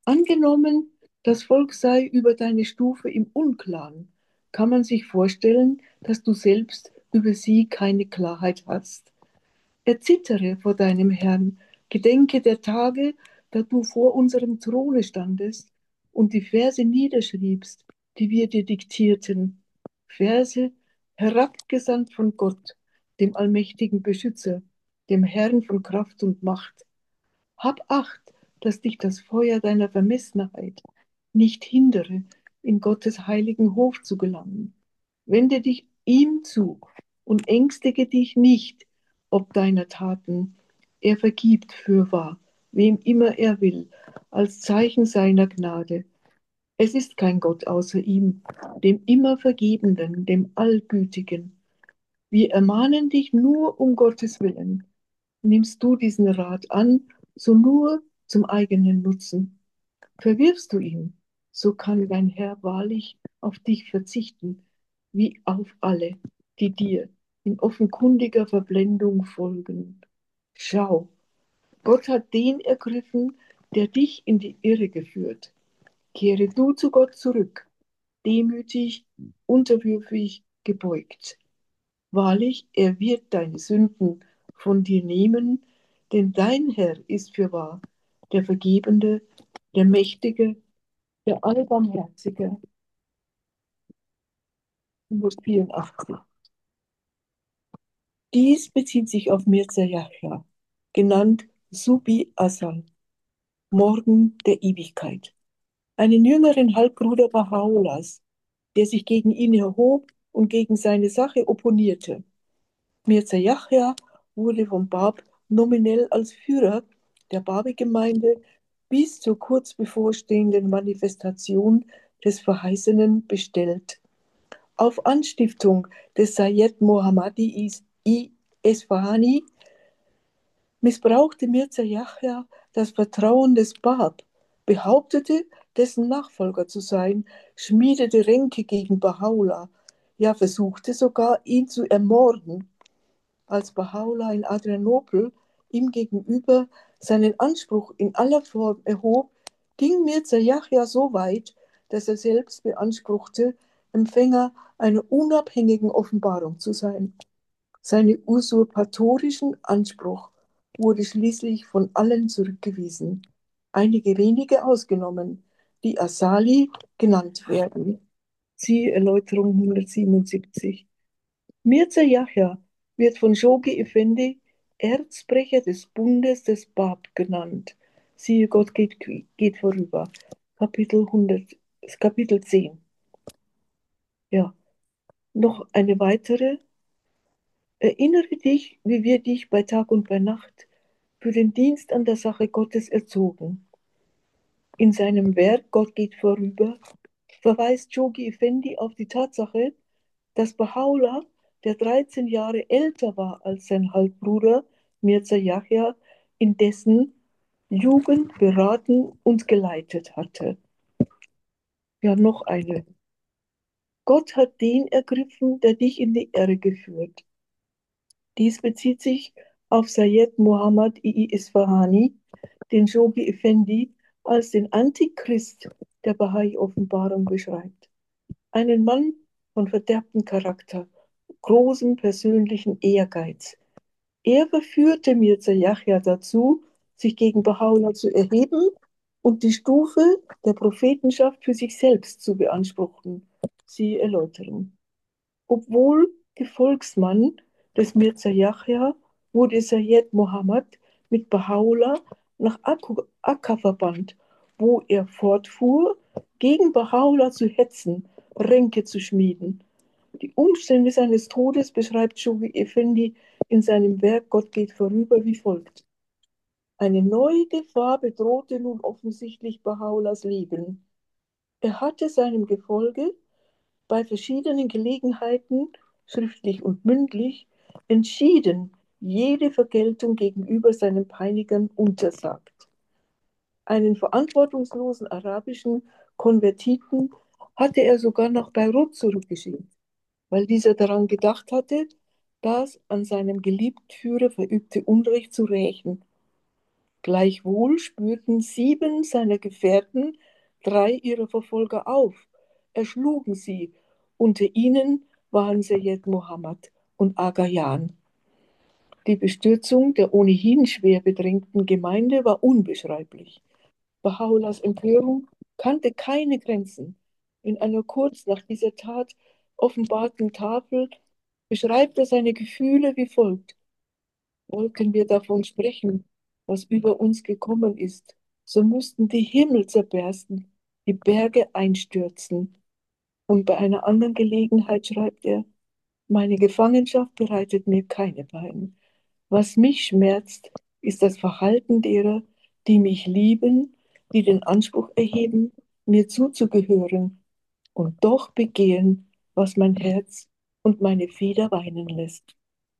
Angenommen, das Volk sei über deine Stufe im Unklaren, kann man sich vorstellen, dass du selbst über sie keine Klarheit hast. Erzittere vor deinem Herrn, gedenke der Tage, da du vor unserem Throne standest und die Verse niederschriebst, die wir dir diktierten. Verse, herabgesandt von Gott, dem allmächtigen Beschützer, dem Herrn von Kraft und Macht. Hab Acht, dass dich das Feuer deiner Vermessenheit nicht hindere, in Gottes heiligen Hof zu gelangen. Wende dich ihm zu und ängstige dich nicht ob deiner Taten. Er vergibt fürwahr, wem immer er will, als Zeichen seiner Gnade. Es ist kein Gott außer ihm, dem immer Vergebenden, dem Allgütigen. Wir ermahnen dich nur um Gottes Willen. Nimmst du diesen Rat an, so nur zum eigenen Nutzen. Verwirfst du ihn, so kann dein Herr wahrlich auf dich verzichten, wie auf alle, die dir in offenkundiger Verblendung folgen. Schau, Gott hat den ergriffen, der dich in die Irre geführt. Kehre du zu Gott zurück, demütig, unterwürfig, gebeugt. Wahrlich, er wird deine Sünden von dir nehmen, denn dein Herr ist fürwahr der Vergebende, der Mächtige, der Allbarmherzige. 184. Dies bezieht sich auf Mirza Yahya, genannt Subi Asal, Morgen der Ewigkeit, einen jüngeren Halbbruder Baha'u'llahs, der sich gegen ihn erhob und gegen seine Sache opponierte. Mirza Yahya wurde vom Bab nominell als Führer der Babi-Gemeinde bis zur kurz bevorstehenden Manifestation des Verheißenen bestellt. Auf Anstiftung des Sayyid Mohammadi I. Esfahani missbrauchte Mirza Yahya das Vertrauen des Bab, behauptete, dessen Nachfolger zu sein, schmiedete Ränke gegen Baha'u'llah, ja versuchte sogar, ihn zu ermorden. Als Baha'u'llah in Adrianopel ihm gegenüber seinen Anspruch in aller Form erhob, ging Mirza Yahya so weit, dass er selbst beanspruchte, Empfänger einer unabhängigen Offenbarung zu sein. Seinen usurpatorischen Anspruch wurde schließlich von allen zurückgewiesen, einige wenige ausgenommen, die Asali genannt werden. Siehe Erläuterung 177. Mirza Yahya wird von Shoghi Effendi Erzbrecher des Bundes des Bab genannt. Siehe Gott geht vorüber. Kapitel 10. Ja, noch eine weitere. Erinnere dich, wie wir dich bei Tag und bei Nacht für den Dienst an der Sache Gottes erzogen. In seinem Werk Gott geht vorüber verweist Shoghi Effendi auf die Tatsache, dass Baha'u'llah, der 13 Jahre älter war als sein Halbbruder Mirza Yahya, in dessen Jugend beraten und geleitet hatte. Ja, noch eine. Gott hat den ergriffen, der dich in die Irre geführt. Dies bezieht sich auf Sayyid Muhammad I. Isfahani, den Shoghi Effendi als den Antichrist der Bahai-Offenbarung beschreibt. Einen Mann von verderbtem Charakter, großem persönlichen Ehrgeiz. Er verführte Mirza Yahya dazu, sich gegen Baha'u'llah zu erheben und die Stufe der Prophetenschaft für sich selbst zu beanspruchen. Siehe Erläuterung. Obwohl Gefolgsmann des Mirza Yahya wurde Sayyid Mohammed mit Baha'u'llah nach Akka verbannt, wo er fortfuhr, gegen Baha'u'llah zu hetzen, Ränke zu schmieden. Die Umstände seines Todes beschreibt Shoghi Effendi in seinem Werk Gott geht vorüber wie folgt. Eine neue Gefahr bedrohte nun offensichtlich Baha'u'llahs Leben. Er hatte seinem Gefolge bei verschiedenen Gelegenheiten, schriftlich und mündlich, entschieden jede Vergeltung gegenüber seinen Peinigern untersagt. Einen verantwortungslosen arabischen Konvertiten hatte er sogar nach Beirut zurückgeschickt, weil dieser daran gedacht hatte, das an seinem geliebten Führer verübte Unrecht zu rächen. Gleichwohl spürten 7 seiner Gefährten 3 ihrer Verfolger auf, erschlugen sie. Unter ihnen waren Seyed Mohammed und Aga Jan. Die Bestürzung der ohnehin schwer bedrängten Gemeinde war unbeschreiblich. Baha'u'llahs Empörung kannte keine Grenzen. In einer kurz nach dieser Tat offenbarten Tafel beschreibt er seine Gefühle wie folgt: Wollten wir davon sprechen, was über uns gekommen ist, so müssten die Himmel zerbersten, die Berge einstürzen. Und bei einer anderen Gelegenheit schreibt er, meine Gefangenschaft bereitet mir keine Pein. Was mich schmerzt, ist das Verhalten derer, die mich lieben, die den Anspruch erheben, mir zuzugehören und doch begehen, was mein Herz und meine Feder weinen lässt.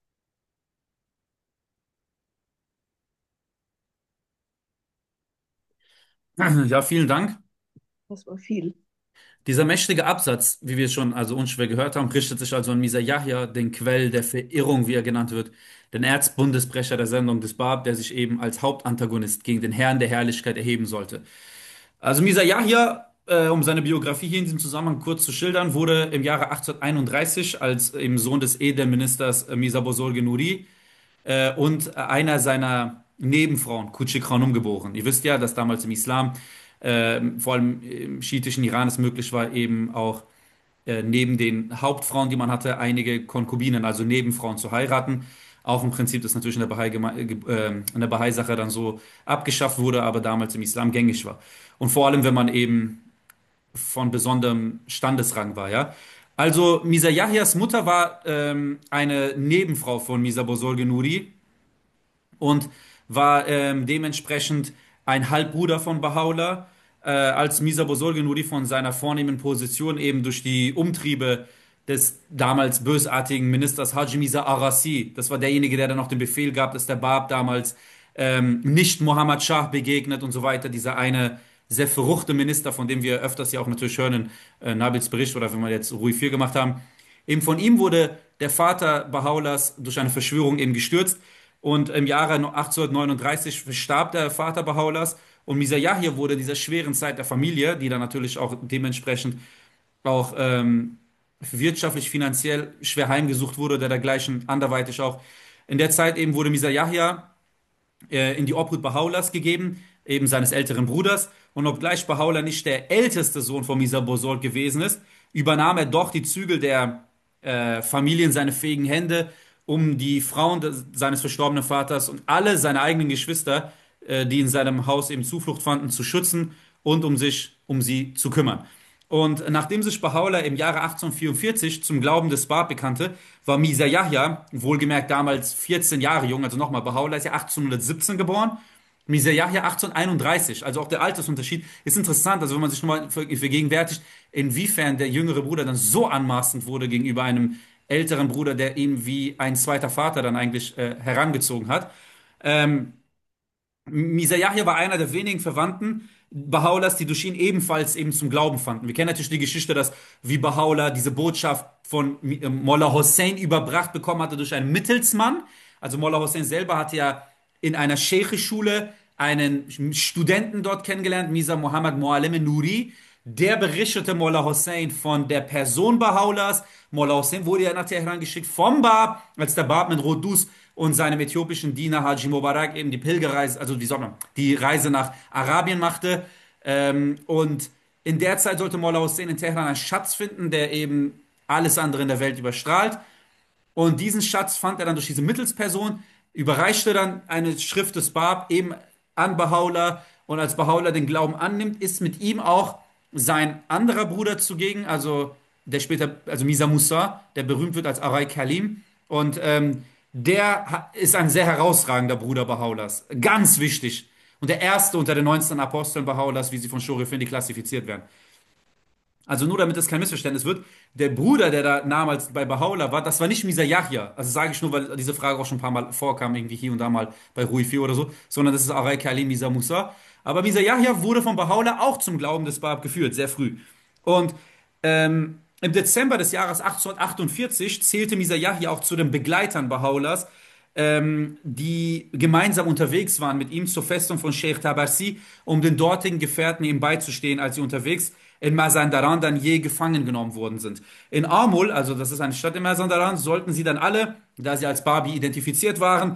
Ja, vielen Dank. Das war viel. Dieser mächtige Absatz, wie wir es schon also unschwer gehört haben, richtet sich also an Misa Yahya, den Quell der Verirrung, wie er genannt wird, den Erzbundesbrecher der Sendung des Bab, der sich eben als Hauptantagonist gegen den Herrn der Herrlichkeit erheben sollte. Also Misa Yahya, um seine Biografie hier in diesem Zusammenhang kurz zu schildern, wurde im Jahre 1831 als eben Sohn des Edelministers Misa Bozorge Nuri und einer seiner Nebenfrauen, Kuchik Khanum, geboren. Ihr wisst ja, dass damals im Islam, vor allem im schiitischen Iran, es möglich war, eben auch neben den Hauptfrauen, die man hatte, einige Konkubinen, also Nebenfrauen zu heiraten. Auch im Prinzip das natürlich in der Bahai-Sache dann so abgeschafft wurde, aber damals im Islam gängig war. Und vor allem, wenn man eben von besonderem Standesrang war, ja. Also Misa Yahyas Mutter war eine Nebenfrau von Misa Bozorge Nuri und war dementsprechend ein Halbbruder von Baha'u'llah, als Mirza Bozorge Nuri von seiner vornehmen Position eben durch die Umtriebe des damals bösartigen Ministers Haji Mirza Arasi, das war derjenige, der dann noch den Befehl gab, dass der Bab damals nicht Muhammad Schah begegnet und so weiter, dieser eine sehr verruchte Minister, von dem wir öfters ja auch natürlich hören in Nabils Bericht oder wenn wir jetzt Rui 4 gemacht haben. Eben von ihm wurde der Vater Baha'u'llahs durch eine Verschwörung eben gestürzt und im Jahre 1839 verstarb der Vater Baha'u'llahs und Mirza Yahya wurde in dieser schweren Zeit der Familie, die dann natürlich auch dementsprechend auch wirtschaftlich, finanziell schwer heimgesucht wurde oder dergleichen, anderweitig auch. In der Zeit eben wurde Mirza Yahya in die Obhut Baha'u'llahs gegeben, eben seines älteren Bruders. Und obgleich Baha'u'llah nicht der älteste Sohn von Mirza Bozorg gewesen ist, übernahm er doch die Zügel der Familie in seine fähigen Hände, um die Frauen seines verstorbenen Vaters und alle seine eigenen Geschwister, die in seinem Haus eben Zuflucht fanden, zu schützen und um sich um sie zu kümmern. Und nachdem sich Baha'u'llah im Jahre 1844 zum Glauben des Bab bekannte, war Mirza Yahya, wohlgemerkt damals 14 Jahre jung, also nochmal, Baha'u'llah ist ja 1817 geboren, Mirza Yahya 1831, also auch der Altersunterschied ist interessant, also wenn man sich nochmal vergegenwärtigt, inwiefern der jüngere Bruder dann so anmaßend wurde gegenüber einem älteren Bruder, der ihn wie ein zweiter Vater dann eigentlich herangezogen hat. Ähm, Mirza Yahya war einer der wenigen Verwandten Baha'u'llahs, die durch ihn ebenfalls eben zum Glauben fanden. Wir kennen natürlich die Geschichte, dass wie Baha'u'llah diese Botschaft von Mollah Hossein überbracht bekommen hatte durch einen Mittelsmann. Also Mollah Hossein selber hatte ja in einer Scheich-Schule einen Studenten dort kennengelernt, Mirza Muhammad Muallim Nuri. Der berichtete Mollah Hossein von der Person Baha'u'llahs. Mollah Hossein wurde ja nach Teheran geschickt vom Bab, als der Bab mit Rodus und seinem äthiopischen Diener Haji Mubarak eben die Pilgerreise, also wie sagt man, die Reise nach Arabien machte. Und in der Zeit sollte Mollah Hossein in Teheran einen Schatz finden, der eben alles andere in der Welt überstrahlt. Und diesen Schatz fand er dann durch diese Mittelsperson, überreichte dann eine Schrift des Bab eben an Baha'u'llah. Und als Baha'u'llah den Glauben annimmt, ist mit ihm auch sein anderer Bruder zugegen, also der später, also Mirza Musa, der berühmt wird als Arai Kalim. Und ist ein sehr herausragender Bruder Baha'u'llahs. Ganz wichtig. Und der erste unter den 19 Aposteln Baha'u'llahs, wie sie von Shore Effendi klassifiziert werden. Also nur damit es kein Missverständnis wird, der Bruder, der da damals bei Baha'u'llah war, das war nicht Mirza Yahya. Also sage ich nur, weil diese Frage auch schon ein paar Mal vorkam, irgendwie hier und da mal bei Rui 4 oder so, sondern das ist Arai Kalim Mirza Musa. Aber Mirza Yahya wurde von Baha'u'llah auch zum Glauben des Bab geführt, sehr früh. Und im Dezember des Jahres 1848 zählte Mirza Yahya auch zu den Begleitern Baha'u'llahs, die gemeinsam unterwegs waren mit ihm zur Festung von Sheikh Tabarsi, um den dortigen Gefährten ihm beizustehen, als sie unterwegs in Mazandaran dann je gefangen genommen worden sind. In Amul, also das ist eine Stadt in Mazandaran, sollten sie dann alle, da sie als Babi identifiziert waren,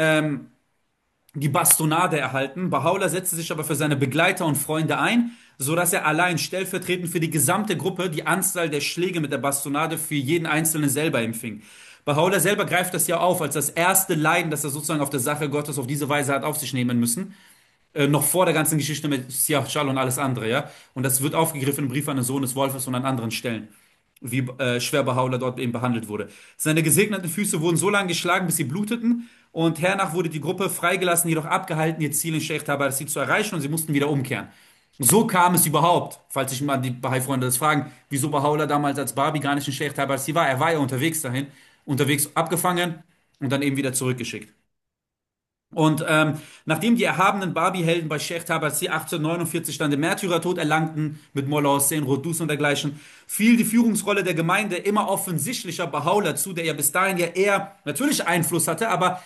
die Bastonade erhalten. Baha'u'llah setzte sich aber für seine Begleiter und Freunde ein, so dass er allein stellvertretend für die gesamte Gruppe die Anzahl der Schläge mit der Bastonade für jeden Einzelnen selber empfing. Baha'u'llah selber greift das ja auf als das erste Leiden, das er sozusagen auf der Sache Gottes auf diese Weise hat auf sich nehmen müssen. Noch vor der ganzen Geschichte mit Siah Schal und alles andere, ja. Und das wird aufgegriffen im Brief an den Sohn des Wolfes und an anderen Stellen, wie schwer Baha'u'llah dort eben behandelt wurde. Seine gesegneten Füße wurden so lange geschlagen, bis sie bluteten, und hernach wurde die Gruppe freigelassen, jedoch abgehalten, ihr Ziel in Sheikh Tabarsi zu erreichen, und sie mussten wieder umkehren. So kam es überhaupt, falls sich mal die Bahai-Freunde das fragen, wieso Baha'u'llah damals als Babi gar nicht in Sheikh Tabarsi war. Er war ja unterwegs dahin, unterwegs abgefangen und dann eben wieder zurückgeschickt. Und nachdem die erhabenen Babi-Helden bei Sheikh Tabarsi 1849 dann den Märtyrertod erlangten, mit Mullah Hussein, Rodus und dergleichen, fiel die Führungsrolle der Gemeinde immer offensichtlicher Baha'u'llah zu, der ja bis dahin ja eher natürlich Einfluss hatte, aber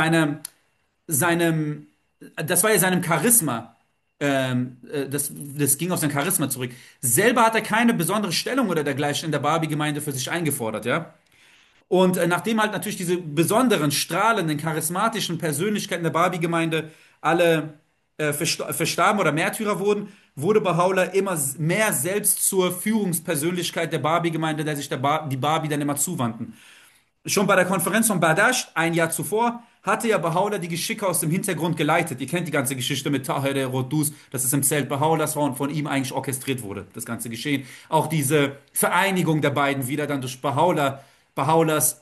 seinem, das war ja seinem Charisma, das ging auf sein Charisma zurück. Selber hat er keine besondere Stellung oder dergleichen in der Babi-Gemeinde für sich eingefordert, ja. Und nachdem halt natürlich diese besonderen, strahlenden, charismatischen Persönlichkeiten der Barbie-Gemeinde alle verstarben oder Märtyrer wurden, wurde Baha'u'llah immer mehr selbst zur Führungspersönlichkeit der Barbie-Gemeinde, der sich die Barbie dann immer zuwandten. Schon bei der Konferenz von Badasch, ein Jahr zuvor, hatte ja Baha'u'llah die Geschicke aus dem Hintergrund geleitet. Ihr kennt die ganze Geschichte mit Tahir der Rodus, dass es im Zelt Baha'u'llahs war und von ihm eigentlich orchestriert wurde, das ganze Geschehen. Auch diese Vereinigung der beiden wieder dann durch Baha'u'llahs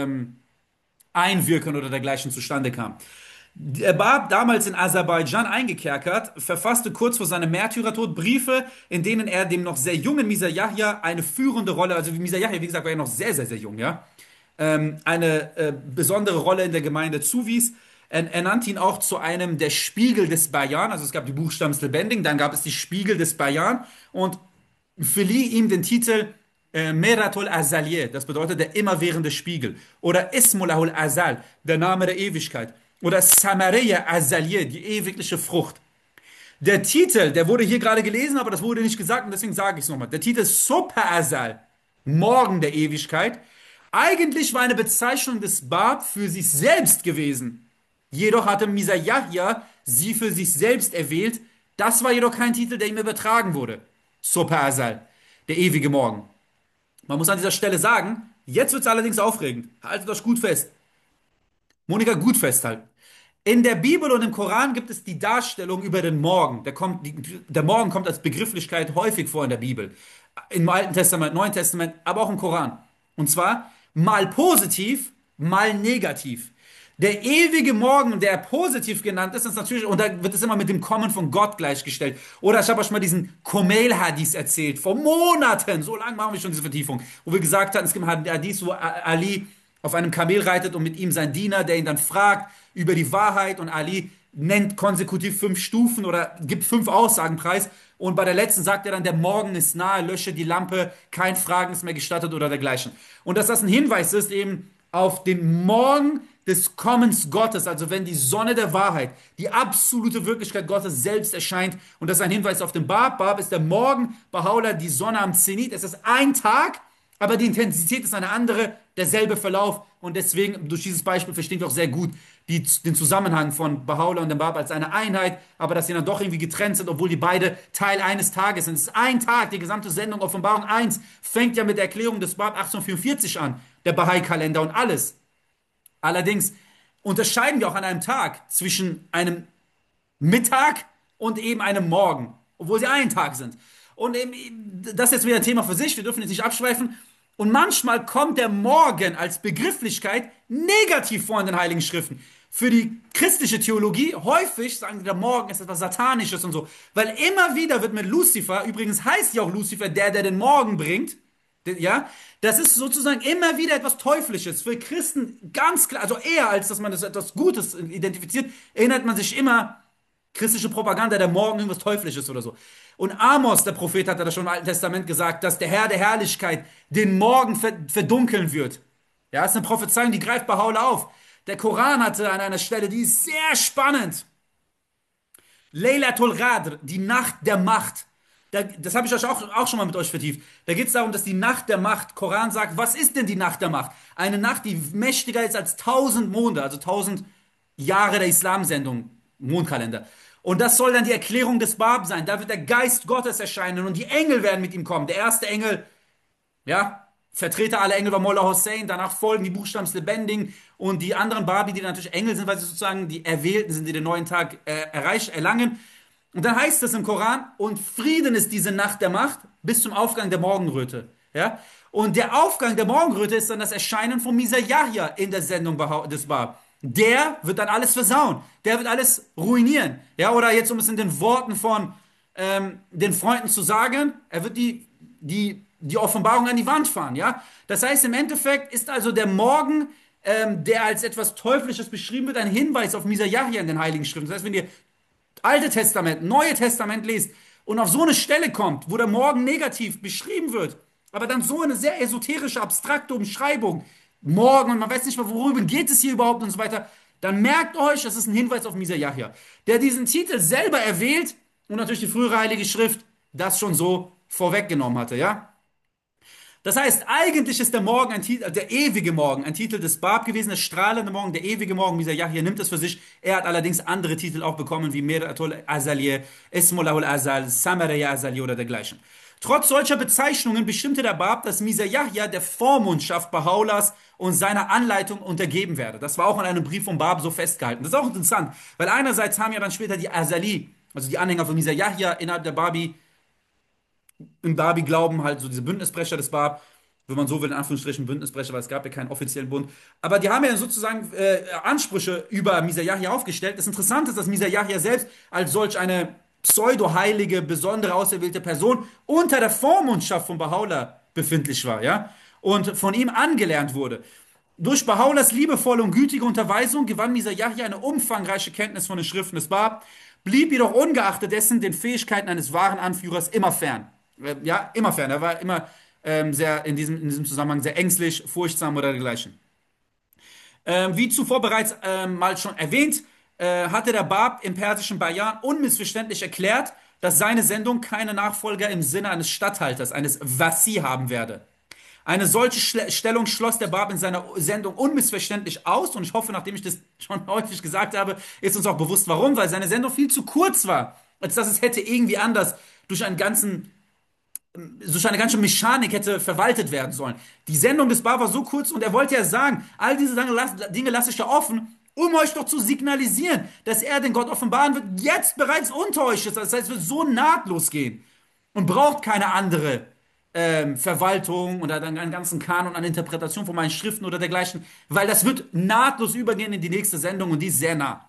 Einwirken oder dergleichen zustande kam. Er war damals in Aserbaidschan eingekerkert, verfasste kurz vor seinem Märtyrertod Briefe, in denen er dem noch sehr jungen Misa Yahya eine führende Rolle, also Misa Yahya, wie gesagt, war ja noch sehr, sehr, sehr jung, ja, eine besondere Rolle in der Gemeinde zuwies. Er nannte ihn auch zu einem der Spiegel des Bayan, also es gab die Buchstaben Lebendigen, dann gab es die Spiegel des Bayan und verlieh ihm den Titel Meratul Azalieh, das bedeutet der immerwährende Spiegel. Oder Ismulahul Azal, der Name der Ewigkeit. Oder Samaria Azalieh, die ewigliche Frucht. Der Titel, der wurde hier gerade gelesen, aber das wurde nicht gesagt und deswegen sage ich es nochmal. Der Titel Super Azal, Morgen der Ewigkeit, eigentlich war eine Bezeichnung des Bab für sich selbst gewesen. Jedoch hatte Misa Yahya sie für sich selbst erwählt. Das war jedoch kein Titel, der ihm übertragen wurde. Super Azal, der ewige Morgen. Man muss an dieser Stelle sagen, jetzt wird es allerdings aufregend. Haltet euch gut fest. Monika, gut festhalten. In der Bibel und im Koran gibt es die Darstellung über den Morgen. Der Morgen kommt als Begrifflichkeit häufig vor in der Bibel. Im Alten Testament, Neuen Testament, aber auch im Koran. Und zwar mal positiv, mal negativ. Der ewige Morgen, der positiv genannt ist, ist natürlich, und da wird es immer mit dem Kommen von Gott gleichgestellt. Oder ich habe euch mal diesen Kumail-Hadith erzählt, vor Monaten, so lange machen wir schon diese Vertiefung, wo wir gesagt hatten, es gibt einen Hadith, wo Ali auf einem Kamel reitet und mit ihm sein Diener, der ihn dann fragt über die Wahrheit, und Ali nennt konsekutiv 5 Stufen oder gibt 5 Aussagen preis, und bei der letzten sagt er dann, der Morgen ist nahe, lösche die Lampe, kein Fragen ist mehr gestattet oder dergleichen. Und dass das ein Hinweis ist eben auf den Morgen des Kommens Gottes, also wenn die Sonne der Wahrheit, die absolute Wirklichkeit Gottes selbst erscheint, und das ist ein Hinweis auf den Bab. Bab ist der Morgen, Baha'u'llah die Sonne am Zenit, es ist ein Tag, aber die Intensität ist eine andere, derselbe Verlauf, und deswegen, durch dieses Beispiel verstehen wir auch sehr gut den Zusammenhang von Baha'u'llah und dem Bab als eine Einheit, aber dass sie dann doch irgendwie getrennt sind, obwohl die beide Teil eines Tages sind. Es ist ein Tag, die gesamte Sendung Offenbarung 1 fängt ja mit der Erklärung des Bab 1844 an, der Bahai-Kalender und alles. Allerdings unterscheiden wir auch an einem Tag zwischen einem Mittag und eben einem Morgen, obwohl sie einen Tag sind. Und eben, das ist jetzt wieder ein Thema für sich, wir dürfen jetzt nicht abschweifen. Und manchmal kommt der Morgen als Begrifflichkeit negativ vor in den Heiligen Schriften. Für die christliche Theologie häufig sagen sie, der Morgen ist etwas Satanisches und so. Weil immer wieder wird mit Luzifer, übrigens heißt ja auch Luzifer, der den Morgen bringt, ja, das ist sozusagen immer wieder etwas Teuflisches. Für Christen ganz klar, also eher als dass man das etwas Gutes identifiziert, erinnert man sich immer, christliche Propaganda, der Morgen irgendwas Teuflisches oder so. Und Amos, der Prophet, hat das schon im Alten Testament gesagt, dass der Herr der Herrlichkeit den Morgen verdunkeln wird. Ja, das ist eine Prophezeiung, die greift Baha'u'llah auf. Der Koran hatte an einer Stelle, die ist sehr spannend. Laylatul Qadr, die Nacht der Macht. Das habe ich euch auch schon mal mit euch vertieft. Da geht es darum, dass die Nacht der Macht, Koran sagt, was ist denn die Nacht der Macht? Eine Nacht, die mächtiger ist als 1000 Monde, also 1000 Jahre der Islamsendung, Mondkalender. Und das soll dann die Erklärung des Bab sein. Da wird der Geist Gottes erscheinen und die Engel werden mit ihm kommen. Der erste Engel, ja, Vertreter aller Engel war Molla Hussein, danach folgen die Buchstabenslebendigen und die anderen Babi, die natürlich Engel sind, weil sie sozusagen die Erwählten sind, die den neuen Tag erlangen. Und dann heißt es im Koran, und Frieden ist diese Nacht der Macht bis zum Aufgang der Morgenröte. Ja? Und der Aufgang der Morgenröte ist dann das Erscheinen von Misa Yahya in der Sendung des Bab. Der wird dann alles versauen. Der wird alles ruinieren. Ja? Oder jetzt, um es in den Worten von den Freunden zu sagen, er wird die Offenbarung an die Wand fahren. Ja? Das heißt, im Endeffekt ist also der Morgen, der als etwas Teuflisches beschrieben wird, ein Hinweis auf Misa Yahya in den Heiligen Schriften. Das heißt, wenn ihr Alte Testament, Neue Testament lest und auf so eine Stelle kommt, wo der Morgen negativ beschrieben wird, aber dann so eine sehr esoterische, abstrakte Umschreibung, Morgen und man weiß nicht mal, worüber geht es hier überhaupt und so weiter, dann merkt euch, das ist ein Hinweis auf Misa Yahya, der diesen Titel selber erwählt und natürlich die frühere Heilige Schrift das schon so vorweggenommen hatte, ja? Das heißt, eigentlich ist der Morgen ein Titel, der ewige Morgen, ein Titel des Bab gewesen, der strahlende Morgen, der ewige Morgen. Dieser Yahya nimmt es für sich. Er hat allerdings andere Titel auch bekommen, wie Miratul Azaliye, Ismulahul Azal, Samaraya Azaliye oder dergleichen. Trotz solcher Bezeichnungen bestimmte der Bab, dass Misa Yahya der Vormundschaft Baha'u'llahs und seiner Anleitung untergeben werde. Das war auch in einem Brief vom Bab so festgehalten. Das ist auch interessant, weil einerseits haben ja dann später die Azali, also die Anhänger von Misa Yahya innerhalb der Babi, im Babi glauben, halt so diese Bündnisbrecher des Bab, wenn man so will, in Anführungsstrichen Bündnisbrecher, weil es gab ja keinen offiziellen Bund. Aber die haben ja sozusagen Ansprüche über Misa Yahya aufgestellt. Das Interessante ist, dass Misa Yahya selbst als solch eine pseudo-heilige, besondere, auserwählte Person unter der Vormundschaft von Baha'u'llah befindlich war, ja, und von ihm angelernt wurde. Durch Baha'u'llahs liebevolle und gütige Unterweisung gewann Misa Yahya eine umfangreiche Kenntnis von den Schriften des Bab, blieb jedoch ungeachtet dessen den Fähigkeiten eines wahren Anführers immer fern. Ja, immer fern. Er war immer sehr in diesem Zusammenhang sehr ängstlich, furchtsam oder dergleichen. Wie zuvor bereits mal schon erwähnt, hatte der Bab im persischen Bayan unmissverständlich erklärt, dass seine Sendung keine Nachfolger im Sinne eines Statthalters, eines Wasi haben werde. Eine solche Stellung schloss der Bab in seiner Sendung unmissverständlich aus und ich hoffe, nachdem ich das schon häufig gesagt habe, ist uns auch bewusst, warum, weil seine Sendung viel zu kurz war, als dass es hätte irgendwie anders durch eine ganze Mechanik hätte verwaltet werden sollen. Die Sendung des Bab war so kurz und er wollte ja sagen, all diese Dinge lasse ich da offen, um euch doch zu signalisieren, dass er den Gott offenbaren wird, jetzt bereits unter euch ist. Das heißt, es wird so nahtlos gehen und braucht keine andere Verwaltung oder dann einen ganzen Kanon an Interpretation von meinen Schriften oder dergleichen, weil das wird nahtlos übergehen in die nächste Sendung und die ist sehr nah.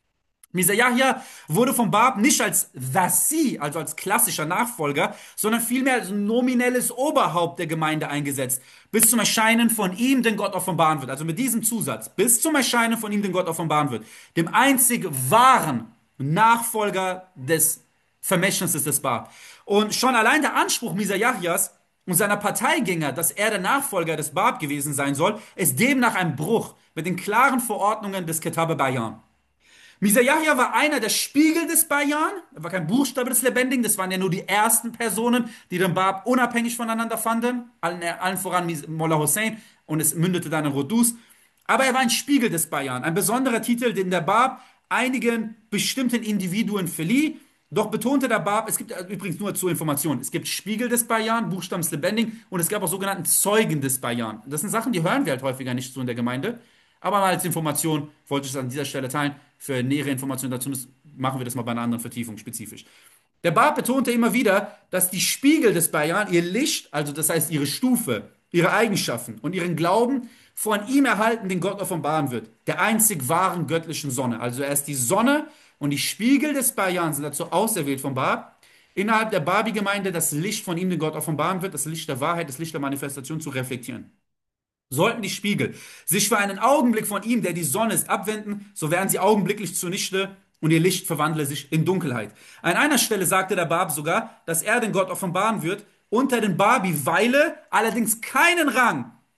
Misa Yahya wurde vom Bab nicht als Wasi, also als klassischer Nachfolger, sondern vielmehr als nominelles Oberhaupt der Gemeinde eingesetzt, bis zum Erscheinen von ihm den Gott offenbaren wird. Also mit diesem Zusatz, bis zum Erscheinen von ihm den Gott offenbaren wird. Dem einzig wahren Nachfolger des Vermächtnisses des Bab. Und schon allein der Anspruch Misa Yahyas und seiner Parteigänger, dass er der Nachfolger des Bab gewesen sein soll, ist demnach ein Bruch mit den klaren Verordnungen des Kitab Bayan. Misa Yahya war einer der Spiegel des Bayan, er war kein Buchstabe des Lebendigen, das waren ja nur die ersten Personen, die den Bab unabhängig voneinander fanden, allen voran Molla Hussein und es mündete dann in Rodus. Aber er war ein Spiegel des Bayan, ein besonderer Titel, den der Bab einigen bestimmten Individuen verlieh. Doch betonte der Bab, es gibt übrigens nur zur Information, es gibt Spiegel des Bayan, Buchstaben des Lebendigen und es gab auch sogenannten Zeugen des Bayan. Das sind Sachen, die hören wir halt häufiger nicht so in der Gemeinde. Aber mal als Information wollte ich es an dieser Stelle teilen. Für nähere Informationen dazu machen wir das mal bei einer anderen Vertiefung spezifisch. Der Bab betonte immer wieder, dass die Spiegel des Bayan ihr Licht, also das heißt ihre Stufe, ihre Eigenschaften und ihren Glauben von ihm erhalten, den Gott offenbaren wird. Der einzig wahren göttlichen Sonne. Also er ist die Sonne und die Spiegel des Bayan sind dazu auserwählt vom Bab, innerhalb der Babi-Gemeinde das Licht von ihm, den Gott offenbaren wird, das Licht der Wahrheit, das Licht der Manifestation zu reflektieren. Sollten die Spiegel sich für einen Augenblick von ihm, der die Sonne ist, abwenden, so werden sie augenblicklich zunichte und ihr Licht verwandle sich in Dunkelheit. An einer Stelle sagte der Bab sogar, dass er den Gott offenbaren wird, unter den Babi weile, allerdings keinen Rang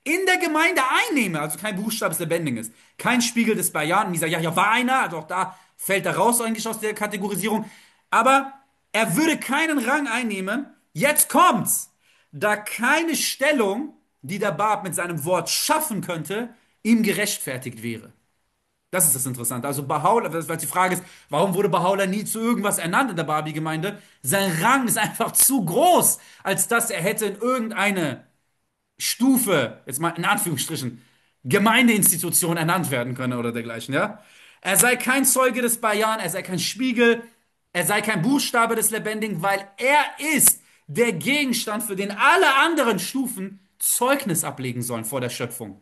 in der Gemeinde einnehme, also kein Buchstabe des Lebendigen, kein Spiegel des Bayan, Misa Yahya war einer, also auch da fällt er raus eigentlich aus der Kategorisierung, aber er würde keinen Rang einnehmen, jetzt kommt's, da keine Stellung, die der Bab mit seinem Wort schaffen könnte, ihm gerechtfertigt wäre. Das ist das Interessante. Also Bahá'u'lláh, weil die Frage ist, warum wurde Bahá'u'lláh nie zu irgendwas ernannt in der Babi-Gemeinde? Sein Rang ist einfach zu groß, als dass er hätte in irgendeine Stufe, jetzt mal in Anführungsstrichen, Gemeindeinstitution ernannt werden können oder dergleichen, ja? Er sei kein Zeuge des Bayan, er sei kein Spiegel, er sei kein Buchstabe des Lebendigen, weil er ist der Gegenstand, für den alle anderen Stufen Zeugnis ablegen sollen vor der Schöpfung.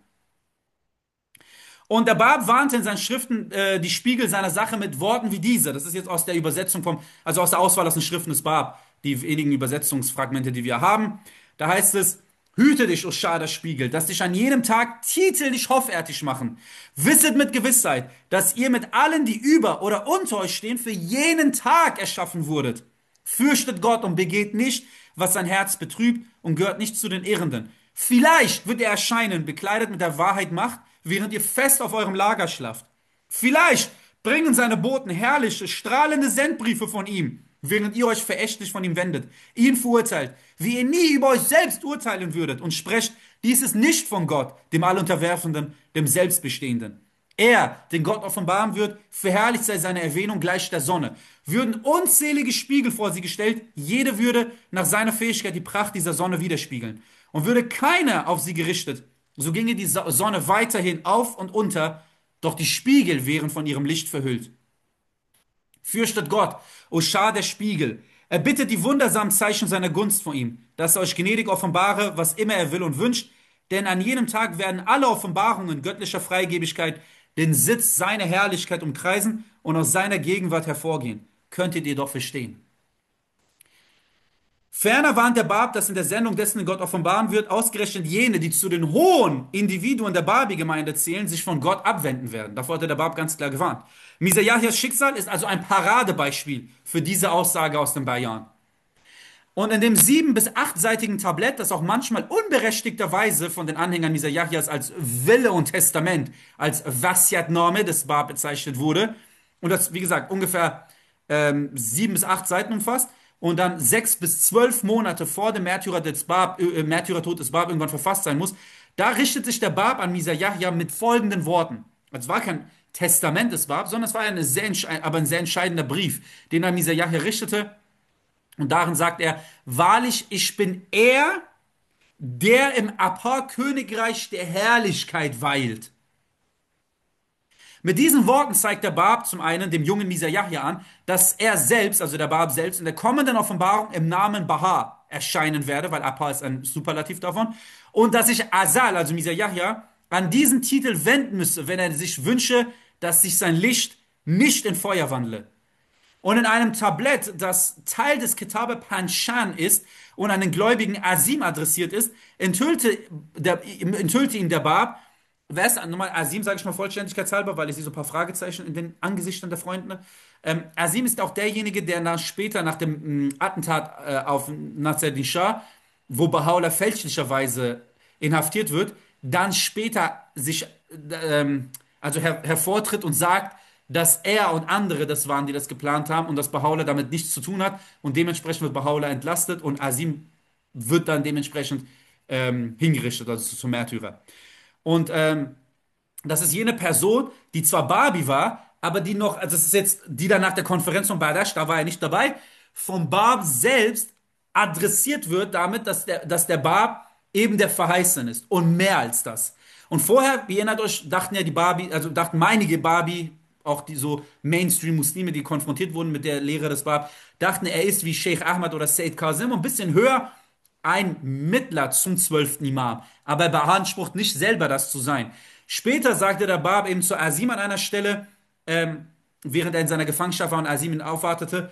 Und der Bab warnte in seinen Schriften die Spiegel seiner Sache mit Worten wie diese. Das ist jetzt aus der Übersetzung also aus der Auswahl aus den Schriften des Bab, die wenigen Übersetzungsfragmente, die wir haben. Da heißt es, hüte dich, O Schar, der Spiegel, dass dich an jedem Tag Titel dich hoffärtig machen. Wisset mit Gewissheit, dass ihr mit allen, die über oder unter euch stehen, für jenen Tag erschaffen wurdet. Fürchtet Gott und begeht nicht, was sein Herz betrübt und gehört nicht zu den Irrenden. Vielleicht wird er erscheinen, bekleidet mit der Wahrheit Macht, während ihr fest auf eurem Lager schlaft. Vielleicht bringen seine Boten herrliche, strahlende Sendbriefe von ihm, während ihr euch verächtlich von ihm wendet, ihn verurteilt, wie ihr nie über euch selbst urteilen würdet und sprecht, dies ist nicht von Gott, dem Allunterwerfenden, dem Selbstbestehenden. Er, den Gott offenbaren wird, verherrlicht sei seine Erwähnung gleich der Sonne. Würden unzählige Spiegel vor sie gestellt, jede würde nach seiner Fähigkeit die Pracht dieser Sonne widerspiegeln. Und würde keiner auf sie gerichtet, so ginge die Sonne weiterhin auf und unter, doch die Spiegel wären von ihrem Licht verhüllt. Fürchtet Gott, O Schar der Spiegel. Erbittet die wundersamen Zeichen seiner Gunst vor ihm, dass er euch gnädig offenbare, was immer er will und wünscht, denn an jenem Tag werden alle Offenbarungen göttlicher Freigebigkeit den Sitz seiner Herrlichkeit umkreisen und aus seiner Gegenwart hervorgehen. Könntet ihr doch verstehen. Ferner warnt der Bab, dass in der Sendung dessen Gott offenbaren wird, ausgerechnet jene, die zu den hohen Individuen der Babi-Gemeinde zählen, sich von Gott abwenden werden. Davor hat der Bab ganz klar gewarnt. Misa Yahyas Schicksal ist also ein Paradebeispiel für diese Aussage aus dem Bayan. Und in dem 7- bis 8-seitigen Tablett, das auch manchmal unberechtigterweise von den Anhängern Misa Yahyas als Wille und Testament, als Wasiat Norme des Bab bezeichnet wurde, und das, wie gesagt, ungefähr 7 bis 8 Seiten umfasst, und dann 6 bis 12 Monate vor dem Märtyrertod des Bab irgendwann verfasst sein muss, da richtet sich der Bab an Misa Yahya mit folgenden Worten. Es war kein Testament des Bab, sondern es war ein sehr entscheidender Brief, den er an Misa Yahya richtete. Und darin sagt er, wahrlich, ich bin er, der im Apar-Königreich der Herrlichkeit weilt. Mit diesen Worten zeigt der Bab zum einen dem jungen Misa Yahya an, dass er selbst, also der Bab selbst, in der kommenden Offenbarung im Namen Baha erscheinen werde, weil Apar ist ein Superlativ davon, und dass sich Azal, also Misa Yahya, an diesen Titel wenden müsse, wenn er sich wünsche, dass sich sein Licht nicht in Feuer wandle. Und in einem Tablett, das Teil des Kitabe Panshan ist und an den gläubigen Azim adressiert ist, enthüllte ihn der Bab. Wer ist nochmal Azim, sage ich mal vollständigkeitshalber, weil ich sehe so ein paar Fragezeichen in den Angesichtern der Freunde. Azim ist auch derjenige, der dann später nach dem Attentat auf Nasser Shah, wo Bahá'u'lláh fälschlicherweise inhaftiert wird, dann später sich hervortritt und sagt, dass er und andere das waren, die das geplant haben und dass Bahá'u'lláh damit nichts zu tun hat und dementsprechend wird Bahá'u'lláh entlastet und Azim wird dann dementsprechend hingerichtet, also zum Märtyrer. Und das ist jene Person, die zwar Babi war, aber die noch, also das ist jetzt, die dann nach der Konferenz von Badasch, da war er nicht dabei, vom Bab selbst adressiert wird damit, dass der Bab eben der Verheißene ist und mehr als das. Und vorher, wie erinnert euch, dachten ja die Babi, also dachten meinige Babi, auch die so Mainstream-Muslime, die konfrontiert wurden mit der Lehre des Bab, dachten, er ist wie Sheikh Ahmad oder Sayyid Qasim, ein bisschen höher, ein Mittler zum 12. Imam. Aber er beansprucht nicht selber, das zu sein. Später sagte der Bab eben zu Azim an einer Stelle, während er in seiner Gefangenschaft war und Azim ihn aufwartete,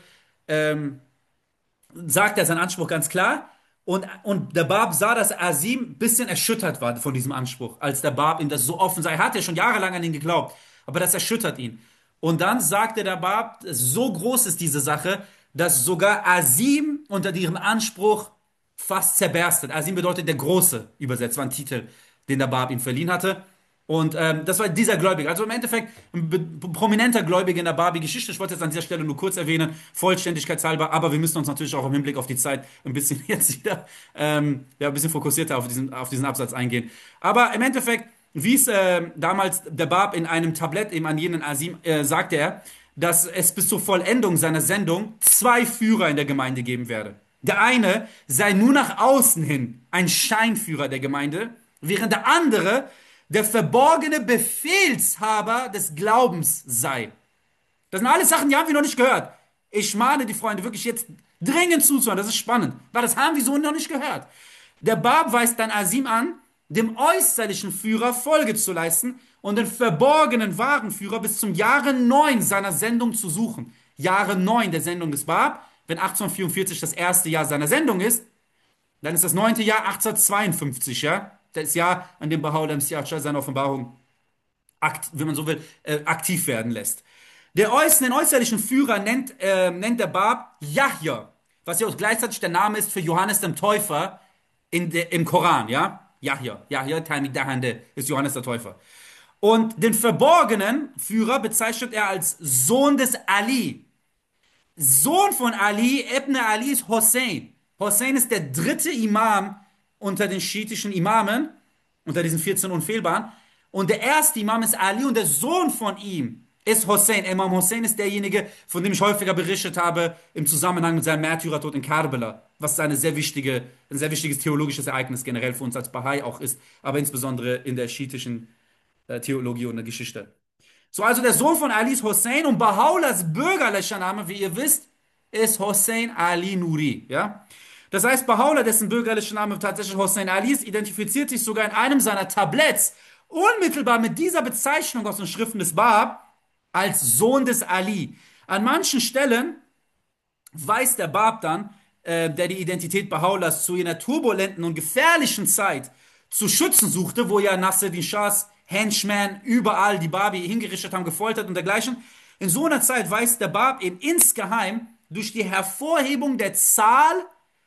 sagt er seinen Anspruch ganz klar. Und der Bab sah, dass Azim ein bisschen erschüttert war von diesem Anspruch, als der Bab ihm das so offen sei. Er hat ja schon jahrelang an ihn geglaubt, aber das erschüttert ihn. Und dann sagte der Bab, so groß ist diese Sache, dass sogar Azim unter ihrem Anspruch fast zerberstet. Azim bedeutet der Große, übersetzt, war ein Titel den der Bab ihm verliehen hatte. Und das war dieser Gläubige. Also im Endeffekt ein prominenter Gläubiger in der Babi-Geschichte. Ich wollte jetzt an dieser Stelle nur kurz erwähnen, vollständigkeitshalber, aber wir müssen uns natürlich auch im Hinblick auf die Zeit ein bisschen jetzt wieder ja, ein bisschen fokussierter auf diesen Absatz eingehen. Aber im Endeffekt wies damals der Bab in einem Tablett eben an jenen Asim, sagte er, dass es bis zur Vollendung seiner Sendung zwei Führer in der Gemeinde geben werde. Der eine sei nur nach außen hin ein Scheinführer der Gemeinde, während der andere der verborgene Befehlshaber des Glaubens sei. Das sind alles Sachen, die haben wir noch nicht gehört. Ich mahne die Freunde wirklich jetzt dringend zuzuhören, das ist spannend, weil das haben wir so noch nicht gehört. Der Bab weist dann Asim an, dem äußerlichen Führer Folge zu leisten und den verborgenen wahren Führer bis zum Jahre 9 seiner Sendung zu suchen. Jahre 9 der Sendung des Bab, wenn 1844 das erste Jahr seiner Sendung ist, dann ist das neunte Jahr 1852, ja? Das Jahr, an dem Baha'u'llah Messiah seine Offenbarung, wenn man so will, aktiv werden lässt. Den äußerlichen Führer nennt der Bab Yahya, was ja auch gleichzeitig der Name ist für Johannes dem Täufer im Koran, ja? Yahya, Tamidahande ist Johannes der Täufer. Und den verborgenen Führer bezeichnet er als Sohn des Ali. Sohn von Ali, Ibn Ali ist Hossein. Hossein ist der dritte Imam unter den schiitischen Imamen, unter diesen 14 Unfehlbaren. Und der erste Imam ist Ali und der Sohn von ihm ist Hossein. Imam Hossein ist derjenige, von dem ich häufiger berichtet habe im Zusammenhang mit seinem Märtyrertod in Karbala, was ein sehr wichtiges theologisches Ereignis generell für uns als Bahai auch ist, aber insbesondere in der schiitischen Theologie und der Geschichte. So, also der Sohn von Ali ist Hossein und Baha'u'llahs bürgerlicher Name, wie ihr wisst, ist Hossein Ali Nuri. Ja? Das heißt, Baha'u'llah, dessen bürgerlicher Name tatsächlich Hossein Ali ist, identifiziert sich sogar in einem seiner Tabletts unmittelbar mit dieser Bezeichnung aus den Schriften des Bab als Sohn des Ali. An manchen Stellen weiß der Bab dann, der die Identität Baha'u'llahs zu jener turbulenten und gefährlichen Zeit zu schützen suchte, wo ja Nasser-Din Shahs Henchmen überall die Babi hingerichtet haben, gefoltert und dergleichen. In so einer Zeit weiß der Bab eben insgeheim durch die Hervorhebung der Zahl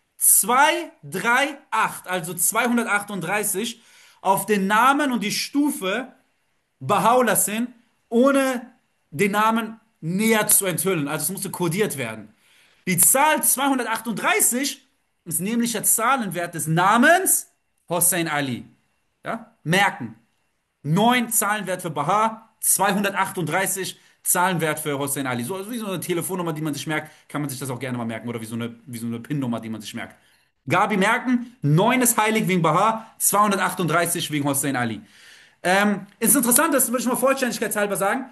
238, also 238, auf den Namen und die Stufe Baha'u'llah hin, ohne den Namen näher zu enthüllen. Also es musste kodiert werden. Die Zahl 238 ist nämlich der Zahlenwert des Namens Hossein Ali. Ja? Merken. 9 Zahlenwert für Baha, 238 Zahlenwert für Hossein Ali. So, also wie so eine Telefonnummer, die man sich merkt, kann man sich das auch gerne mal merken. Oder wie so eine PIN-Nummer, die man sich merkt. Gabi merken, 9 ist heilig wegen Baha, 238 wegen Hossein Ali. Ist interessant, das würde ich mal vollständigkeitshalber sagen.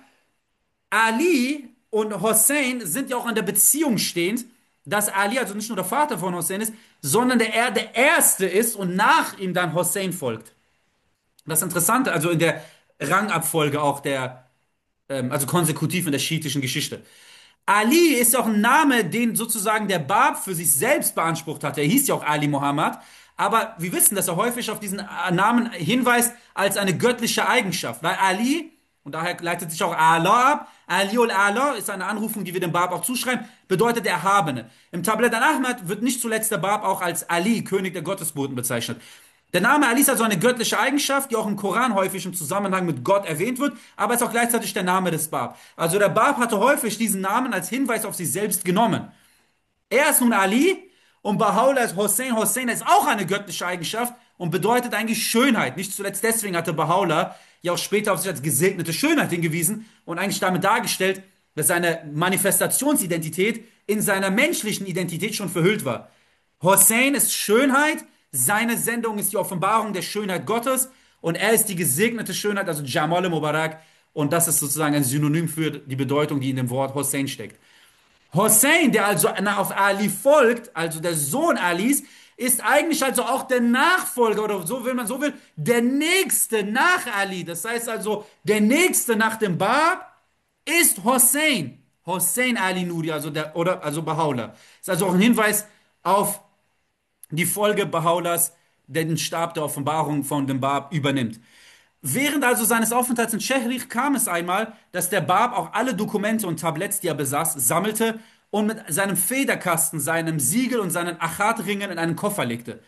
Ali und Hossein sind ja auch an der Beziehung stehend, dass Ali also nicht nur der Vater von Hossein ist, sondern der Erste ist und nach ihm dann Hossein folgt. Das Interessante, also in der Rangabfolge auch also konsekutiv in der schiitischen Geschichte. Ali ist auch ein Name, den sozusagen der Bab für sich selbst beansprucht hat. Er hieß ja auch Ali Muhammad, aber wir wissen, dass er häufig auf diesen Namen hinweist als eine göttliche Eigenschaft, weil Ali, und daher leitet sich auch Allah ab, Aliul Allah ist eine Anrufung, die wir dem Bab auch zuschreiben, bedeutet der Erhabene. Im Tablet al-Ahmad wird nicht zuletzt der Bab auch als Ali, König der Gottesboten, bezeichnet. Der Name Ali ist also eine göttliche Eigenschaft, die auch im Koran häufig im Zusammenhang mit Gott erwähnt wird, aber ist auch gleichzeitig der Name des Bab. Also der Bab hatte häufig diesen Namen als Hinweis auf sich selbst genommen. Er ist nun Ali und Baha'u'llah ist Hossein. Hossein ist auch eine göttliche Eigenschaft und bedeutet eigentlich Schönheit. Nicht zuletzt deswegen hatte Baha'u'llah ja auch später auf sich als gesegnete Schönheit hingewiesen und eigentlich damit dargestellt, dass seine Manifestationsidentität in seiner menschlichen Identität schon verhüllt war. Hossein ist Schönheit, seine Sendung ist die Offenbarung der Schönheit Gottes und er ist die gesegnete Schönheit, also Jamal Mubarak, und das ist sozusagen ein Synonym für die Bedeutung, die in dem Wort Hossein steckt. Hossein, der also auf Ali folgt, also der Sohn Alis, ist eigentlich also auch der Nachfolger, oder so will man so will, der Nächste nach Ali. Das heißt also, der Nächste nach dem Bab ist Hossein. Hossein Ali Nuri, also Baha'u'llah. Das ist also auch ein Hinweis auf die Folge Baha'u'llahs, der den Stab der Offenbarung von dem Bab übernimmt. Während also seines Aufenthalts in Shehrikh kam es einmal, dass der Bab auch alle Dokumente und Tabletts, die er besaß, sammelte und mit seinem Federkasten, seinem Siegel und seinen Achat-Ringen in einen Koffer legte.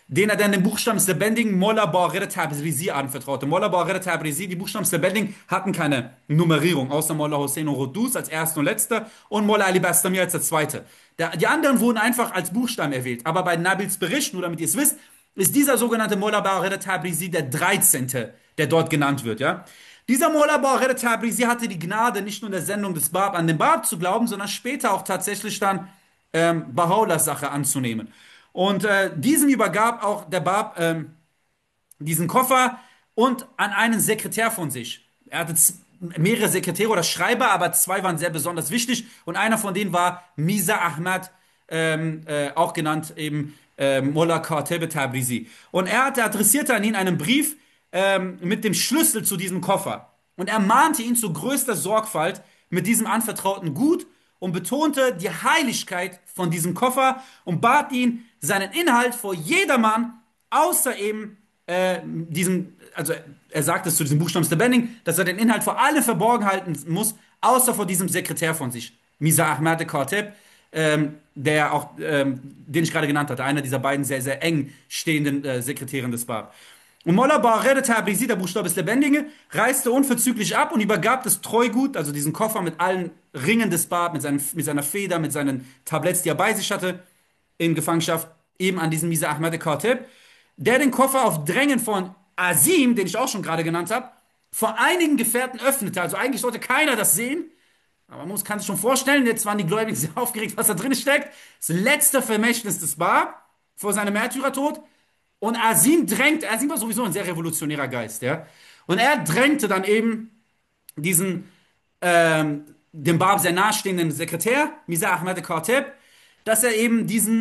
den er dann den Buchstaben des Lebendigen Molla Baqir Tabrizi anvertraute. Molla Baqir Tabrizi, die Buchstaben des Lebendigen hatten keine Nummerierung, außer Molla Hossein und Rodus als erster und letzter und Molla Ali Bastami als der zweite. Die anderen wurden einfach als Buchstaben erwähnt. Aber bei Nabils Bericht, nur damit ihr es wisst, ist dieser sogenannte Molla Baqir Tabrizi der 13., der dort genannt wird. Ja? Dieser Molla Baqir Tabrizi hatte die Gnade, nicht nur in der Sendung des Bab an den Bab zu glauben, sondern später auch tatsächlich dann Baha'u'llahs Sache anzunehmen. Und diesem übergab auch der Bab diesen Koffer und an einen Sekretär von sich. Er hatte mehrere Sekretäre oder Schreiber, aber zwei waren sehr besonders wichtig und einer von denen war Misa Ahmad, auch genannt eben Mullah Qatib Tabrizi. Und er adressierte an ihn einen Brief mit dem Schlüssel zu diesem Koffer. Und er mahnte ihn zu größter Sorgfalt mit diesem anvertrauten Gut und betonte die Heiligkeit von diesem Koffer und bat ihn, seinen Inhalt vor jedermann, außer eben also er sagt es zu diesem Buchstaben Lebendigen, dass er den Inhalt vor allem verborgen halten muss, außer vor diesem Sekretär von sich, Misa Ahmad Khatib, der auch, den ich gerade genannt hatte, einer dieser beiden sehr, sehr eng stehenden Sekretären des Bab. Und Molla Baqir Tabrizi, der Buchstabe des Lebendigen, reiste unverzüglich ab und übergab das Treugut, also diesen Koffer mit allen Ringen des Bab, mit seiner Feder, mit seinen Tabletts, die er bei sich hatte, in Gefangenschaft, eben an diesen Misa Ahmad Khatib, der den Koffer auf Drängen von Azim, den ich auch schon gerade genannt habe, vor einigen Gefährten öffnete. Also eigentlich sollte keiner das sehen. Aber man kann sich schon vorstellen, jetzt waren die Gläubigen sehr aufgeregt, was da drin steckt. Das letzte Vermächtnis des Bab vor seinem Märtyrertod. Und Azim war sowieso ein sehr revolutionärer Geist, ja. Und er drängte dann eben diesen, dem Bab sehr nahestehenden Sekretär, Misa Ahmad Khatib, dass er eben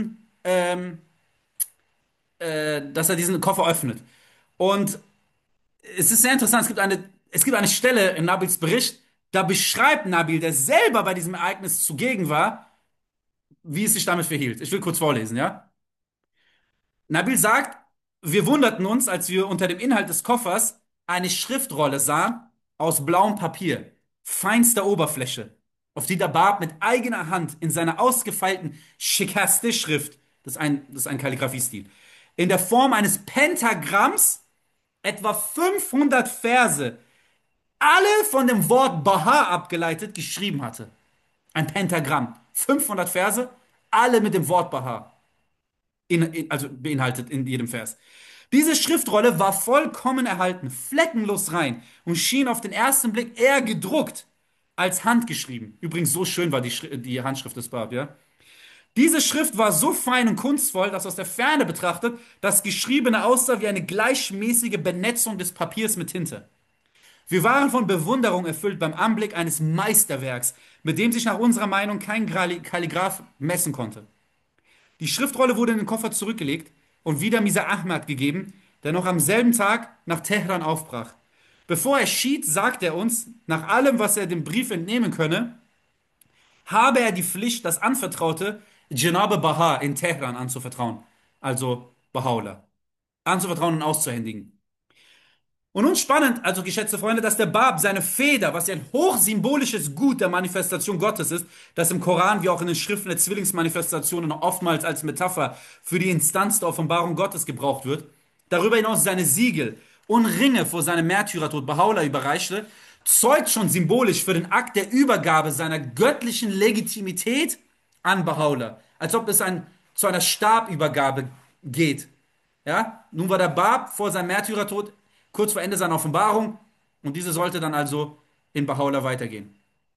dass er diesen Koffer öffnet. Und es ist sehr interessant, es gibt eine Stelle in Nabils Bericht, da beschreibt Nabil, der selber bei diesem Ereignis zugegen war, wie es sich damit verhielt. Ich will kurz vorlesen, ja? Nabil sagt, wir wunderten uns, als wir unter dem Inhalt des Koffers eine Schriftrolle sahen aus blauem Papier, feinster Oberfläche, auf die der Bab mit eigener Hand in seiner ausgefeilten Shikaste-Schrift, das ist ein Kalligrafiestil, in der Form eines Pentagramms etwa 500 Verse, alle von dem Wort Baha abgeleitet, geschrieben hatte. Ein Pentagramm. 500 Verse, alle mit dem Wort Baha. Also beinhaltet in jedem Vers. Diese Schriftrolle war vollkommen erhalten, fleckenlos rein und schien auf den ersten Blick eher gedruckt als handgeschrieben. Übrigens, so schön war die Handschrift des Bab, ja. Diese Schrift war so fein und kunstvoll, dass aus der Ferne betrachtet das Geschriebene aussah wie eine gleichmäßige Benetzung des Papiers mit Tinte. Wir waren von Bewunderung erfüllt beim Anblick eines Meisterwerks, mit dem sich nach unserer Meinung kein Kalligraph messen konnte. Die Schriftrolle wurde in den Koffer zurückgelegt und wieder Misa Ahmad gegeben, der noch am selben Tag nach Teheran aufbrach. Bevor er schied, sagte er uns, nach allem, was er dem Brief entnehmen könne, habe er die Pflicht, das Anvertraute Janabe Baha in Teheran anzuvertrauen, also Baha'u'llah, anzuvertrauen und auszuhändigen. Und nun spannend, also geschätzte Freunde, dass der Bab seine Feder, was ja ein hochsymbolisches Gut der Manifestation Gottes ist, das im Koran wie auch in den Schriften der Zwillingsmanifestationen oftmals als Metapher für die Instanz der Offenbarung Gottes gebraucht wird, darüber hinaus seine Siegel und Ringe vor seinem Märtyrertod Baha'u'llah überreichte, zeugt schon symbolisch für den Akt der Übergabe seiner göttlichen Legitimität an Baha'u'llah. Als ob es zu einer Stabübergabe geht. Ja? Nun war der Bab vor seinem Märtyrertod kurz vor Ende seiner Offenbarung und diese sollte dann also in Baha'u'llah weitergehen.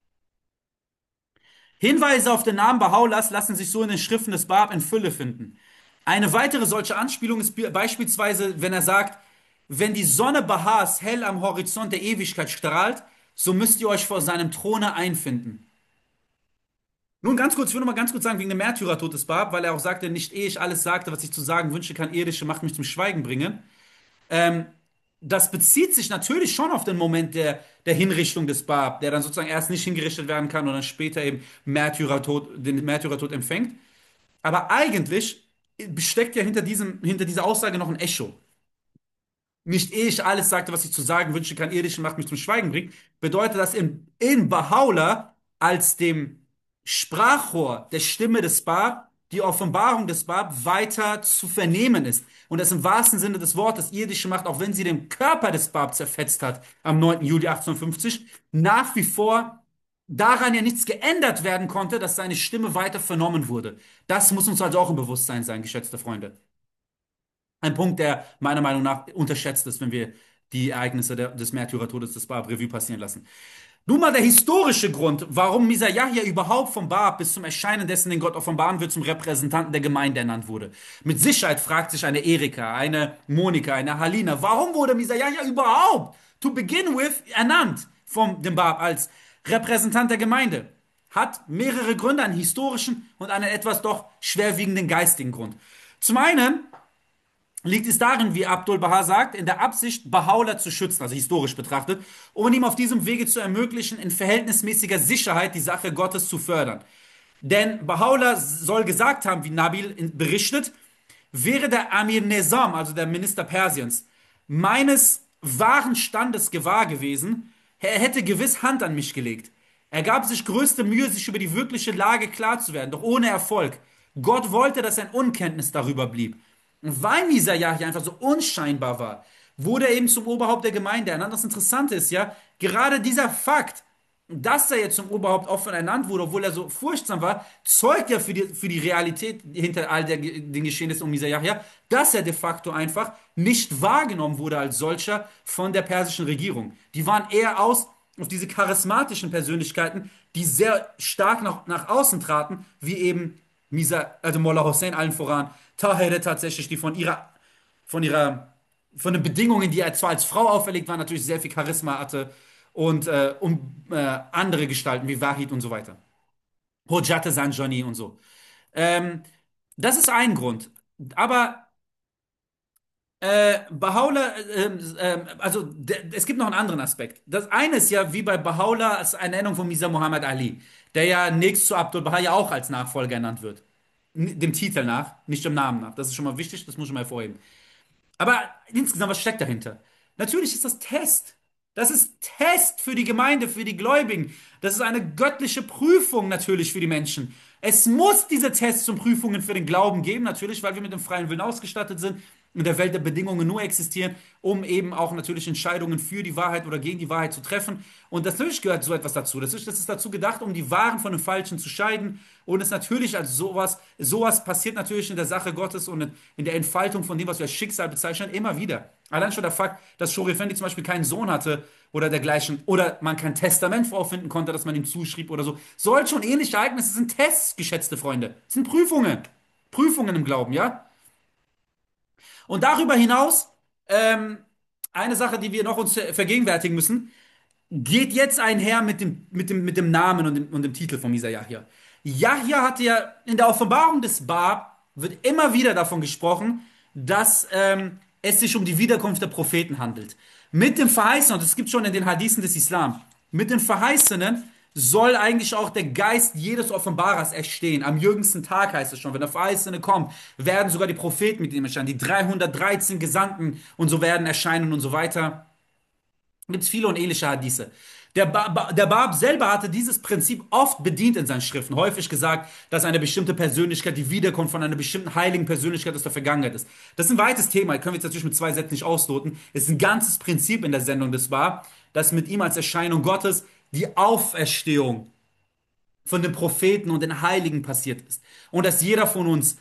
Hinweise auf den Namen Baha'u'llahs lassen sich so in den Schriften des Bab in Fülle finden. Eine weitere solche Anspielung ist beispielsweise, wenn er sagt, wenn die Sonne Bahas hell am Horizont der Ewigkeit strahlt, so müsst ihr euch vor seinem Throne einfinden. Nun ganz kurz, ich will noch mal ganz kurz sagen, wegen dem Märtyrertod des Bab, weil er auch sagte, nicht ehe ich alles sagte, was ich zu sagen wünsche, kann irdische Macht mich zum Schweigen bringen. Das bezieht sich natürlich schon auf den Moment der Hinrichtung des Bab, der dann sozusagen erst nicht hingerichtet werden kann und dann später eben den Märtyrertod empfängt. Aber eigentlich steckt ja hinter dieser Aussage noch ein Echo. Nicht ehe ich alles sagte, was ich zu sagen wünsche, kann irdische Macht mich zum Schweigen bringen, bedeutet das in Baha'u'llah als dem Sprachrohr der Stimme des Bab die Offenbarung des Bab weiter zu vernehmen ist. Und das im wahrsten Sinne des Wortes irdische Macht, auch wenn sie den Körper des Bab zerfetzt hat am 9. Juli 1850, nach wie vor daran ja nichts geändert werden konnte, dass seine Stimme weiter vernommen wurde. Das muss uns also auch im Bewusstsein sein, geschätzte Freunde. Ein Punkt, der meiner Meinung nach unterschätzt ist, wenn wir die Ereignisse des Märtyrertodes des Bab Revue passieren lassen. Nun mal der historische Grund, warum Misajahja überhaupt vom Bab bis zum Erscheinen dessen, den Gott offenbaren wird, zum Repräsentanten der Gemeinde ernannt wurde. Mit Sicherheit fragt sich eine Erika, eine Monika, eine Halina, warum wurde Misajahja überhaupt, to begin with, ernannt vom dem Bab als Repräsentant der Gemeinde? Hat mehrere Gründe, einen historischen und einen etwas doch schwerwiegenden geistigen Grund. Zum einen liegt es darin, wie Abdul Baha sagt, in der Absicht, Baha'u'llah zu schützen, also historisch betrachtet, und ihm auf diesem Wege zu ermöglichen, in verhältnismäßiger Sicherheit die Sache Gottes zu fördern. Denn Baha'u'llah soll gesagt haben, wie Nabil berichtet, wäre der Amir Nizam, also der Minister Persiens, meines wahren Standes gewahr gewesen, er hätte gewiss Hand an mich gelegt. Er gab sich größte Mühe, sich über die wirkliche Lage klar zu werden, doch ohne Erfolg. Gott wollte, dass ein Unkenntnis darüber blieb. Und weil Misajahi einfach so unscheinbar war, wurde er eben zum Oberhaupt der Gemeinde ernannt. Das Interessante ist ja, gerade dieser Fakt, dass er jetzt zum Oberhaupt offen ernannt wurde, obwohl er so furchtsam war, zeugt ja für die Realität hinter all den Geschehnissen um Misajahi, dass er de facto einfach nicht wahrgenommen wurde als solcher von der persischen Regierung. Die waren eher aus auf diese charismatischen Persönlichkeiten, die sehr stark nach außen traten, wie eben also Mullah Hossein allen voran, Tahere tatsächlich, die von ihrer, von den Bedingungen, die er zwar als Frau auferlegt war, natürlich sehr viel Charisma hatte und andere Gestalten wie Wahid und so weiter. Hojate Sanjani und so. Ähm, Das ist ein Grund. Aber Baha'u'llah, also es gibt noch einen anderen Aspekt. Das eine ist ja, wie bei Baha'u'llah, als eine Ernennung von Mirza Muhammad Ali, der ja nächst zu Abdul Baha ja auch als Nachfolger ernannt wird. Dem Titel nach, nicht dem Namen nach. Das ist schon mal wichtig, das muss ich mal hervorheben. Aber insgesamt, was steckt dahinter? Natürlich ist das Test. Das ist Test für die Gemeinde, für die Gläubigen. Das ist eine göttliche Prüfung natürlich für die Menschen. Es muss diese Tests und Prüfungen für den Glauben geben, natürlich, weil wir mit dem freien Willen ausgestattet sind, in der Welt der Bedingungen nur existieren, um eben auch natürlich Entscheidungen für die Wahrheit oder gegen die Wahrheit zu treffen. Und natürlich gehört so etwas dazu. Das ist dazu gedacht, um die Wahren von den Falschen zu scheiden. Und es natürlich als sowas passiert natürlich in der Sache Gottes und in der Entfaltung von dem, was wir als Schicksal bezeichnen, immer wieder. Allein schon der Fakt, dass Shor Effendi zum Beispiel keinen Sohn hatte oder dergleichen, oder man kein Testament vorfinden konnte, das man ihm zuschrieb oder so. Solche und ähnliche Ereignisse sind Tests, geschätzte Freunde. Es sind Prüfungen. Prüfungen im Glauben, ja? Und darüber hinaus, eine Sache, die wir noch uns vergegenwärtigen müssen, geht jetzt einher mit dem Namen und dem Titel von Misa Yahya. Yahya hatte ja in der Offenbarung des Bab, wird immer wieder davon gesprochen, dass es sich um die Wiederkunft der Propheten handelt. Mit dem Verheißenen, und das gibt schon in den Hadithen des Islam, mit den Verheißenen soll eigentlich auch der Geist jedes Offenbarers erstehen. Am jüngsten Tag heißt es schon, wenn der Verheißene kommt, werden sogar die Propheten mit ihm erscheinen, die 313 Gesandten und so werden erscheinen und so weiter. Gibt es viele und ähnliche Hadithe. Der Bab selber hatte dieses Prinzip oft bedient in seinen Schriften, häufig gesagt, dass eine bestimmte Persönlichkeit die Wiederkunft von einer bestimmten heiligen Persönlichkeit aus der Vergangenheit ist. Das ist ein weites Thema, können wir jetzt natürlich mit 2 Sätzen nicht ausloten. Es ist ein ganzes Prinzip in der Sendung des Bab, dass mit ihm als Erscheinung Gottes die Auferstehung von den Propheten und den Heiligen passiert ist. Und dass jeder von uns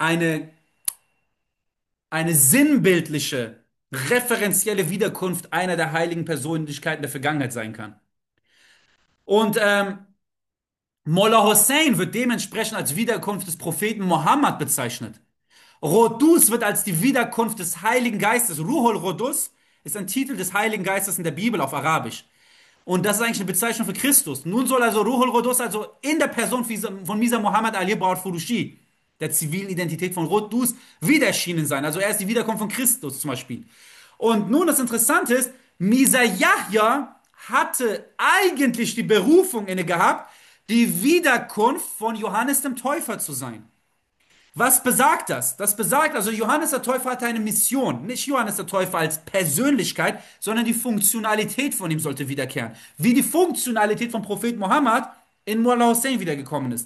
eine sinnbildliche, referenzielle Wiederkunft einer der heiligen Persönlichkeiten der Vergangenheit sein kann. Und Mullah Hossein wird dementsprechend als Wiederkunft des Propheten Mohammed bezeichnet. Rodus wird als die Wiederkunft des Heiligen Geistes. Ruhul Rodus ist ein Titel des Heiligen Geistes in der Bibel auf Arabisch. Und das ist eigentlich eine Bezeichnung für Christus. Nun soll also Ruhul Rodus also in der Person von Mirza Muhammad Ali Baud Furushi, der zivilen Identität von Rodus, wieder erschienen sein. Also er ist die Wiederkunft von Christus zum Beispiel. Und nun das Interessante ist, Mirza Yahya hatte eigentlich die Berufung inne gehabt, die Wiederkunft von Johannes dem Täufer zu sein. Was besagt das? Das besagt, also Johannes der Täufer hatte eine Mission. Nicht Johannes der Täufer als Persönlichkeit, sondern die Funktionalität von ihm sollte wiederkehren. Wie die Funktionalität vom Propheten Mohammed in Mullah Hossein wiedergekommen ist.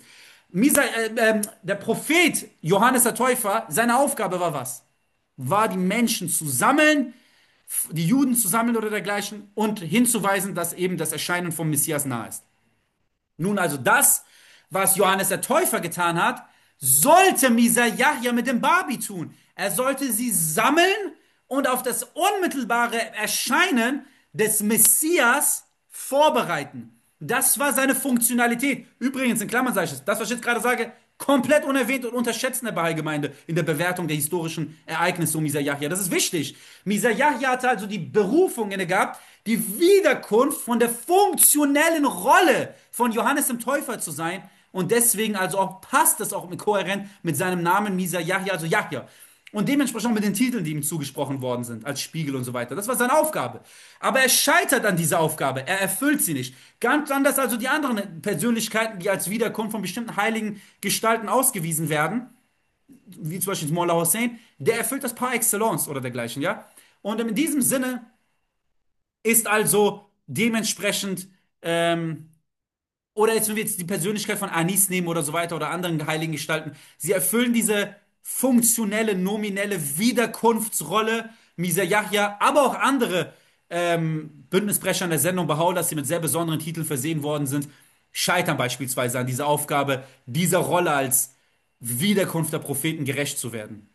Der Prophet Johannes der Täufer, seine Aufgabe war was? War die Menschen zu sammeln, die Juden zu sammeln oder dergleichen und hinzuweisen, dass eben das Erscheinen vom Messias nahe ist. Nun also das, was Johannes der Täufer getan hat, sollte Misa Jahja mit dem Babi tun. Er sollte sie sammeln und auf das unmittelbare Erscheinen des Messias vorbereiten. Das war seine Funktionalität. Übrigens, in Klammern sage ich das, was ich jetzt gerade sage, komplett unerwähnt und unterschätzt in der Bahai-Gemeinde in der Bewertung der historischen Ereignisse um Misa Yahya. Das ist wichtig. Misa Yahya hatte also die Berufung inne gehabt, die Wiederkunft von der funktionellen Rolle von Johannes dem Täufer zu sein. Und deswegen also auch passt es auch kohärent mit seinem Namen Misa Yahya, also Yahya. Und dementsprechend auch mit den Titeln, die ihm zugesprochen worden sind, als Spiegel und so weiter. Das war seine Aufgabe. Aber er scheitert an dieser Aufgabe. Er erfüllt sie nicht. Ganz anders also die anderen Persönlichkeiten, die als Wiederkunft von bestimmten heiligen Gestalten ausgewiesen werden, wie zum Beispiel Mullah Hussein, der erfüllt das par excellence oder dergleichen, ja. Und in diesem Sinne ist also dementsprechend oder jetzt, wenn wir jetzt die Persönlichkeit von Anis nehmen oder so weiter oder anderen heiligen Gestalten, sie erfüllen diese funktionelle, nominelle Wiederkunftsrolle, Misa Yahya, aber auch andere Bündnisbrecher in der Sendung Baha'u'llah, die mit sehr besonderen Titeln versehen worden sind, scheitern beispielsweise an dieser Aufgabe, dieser Rolle als Wiederkunft der Propheten gerecht zu werden.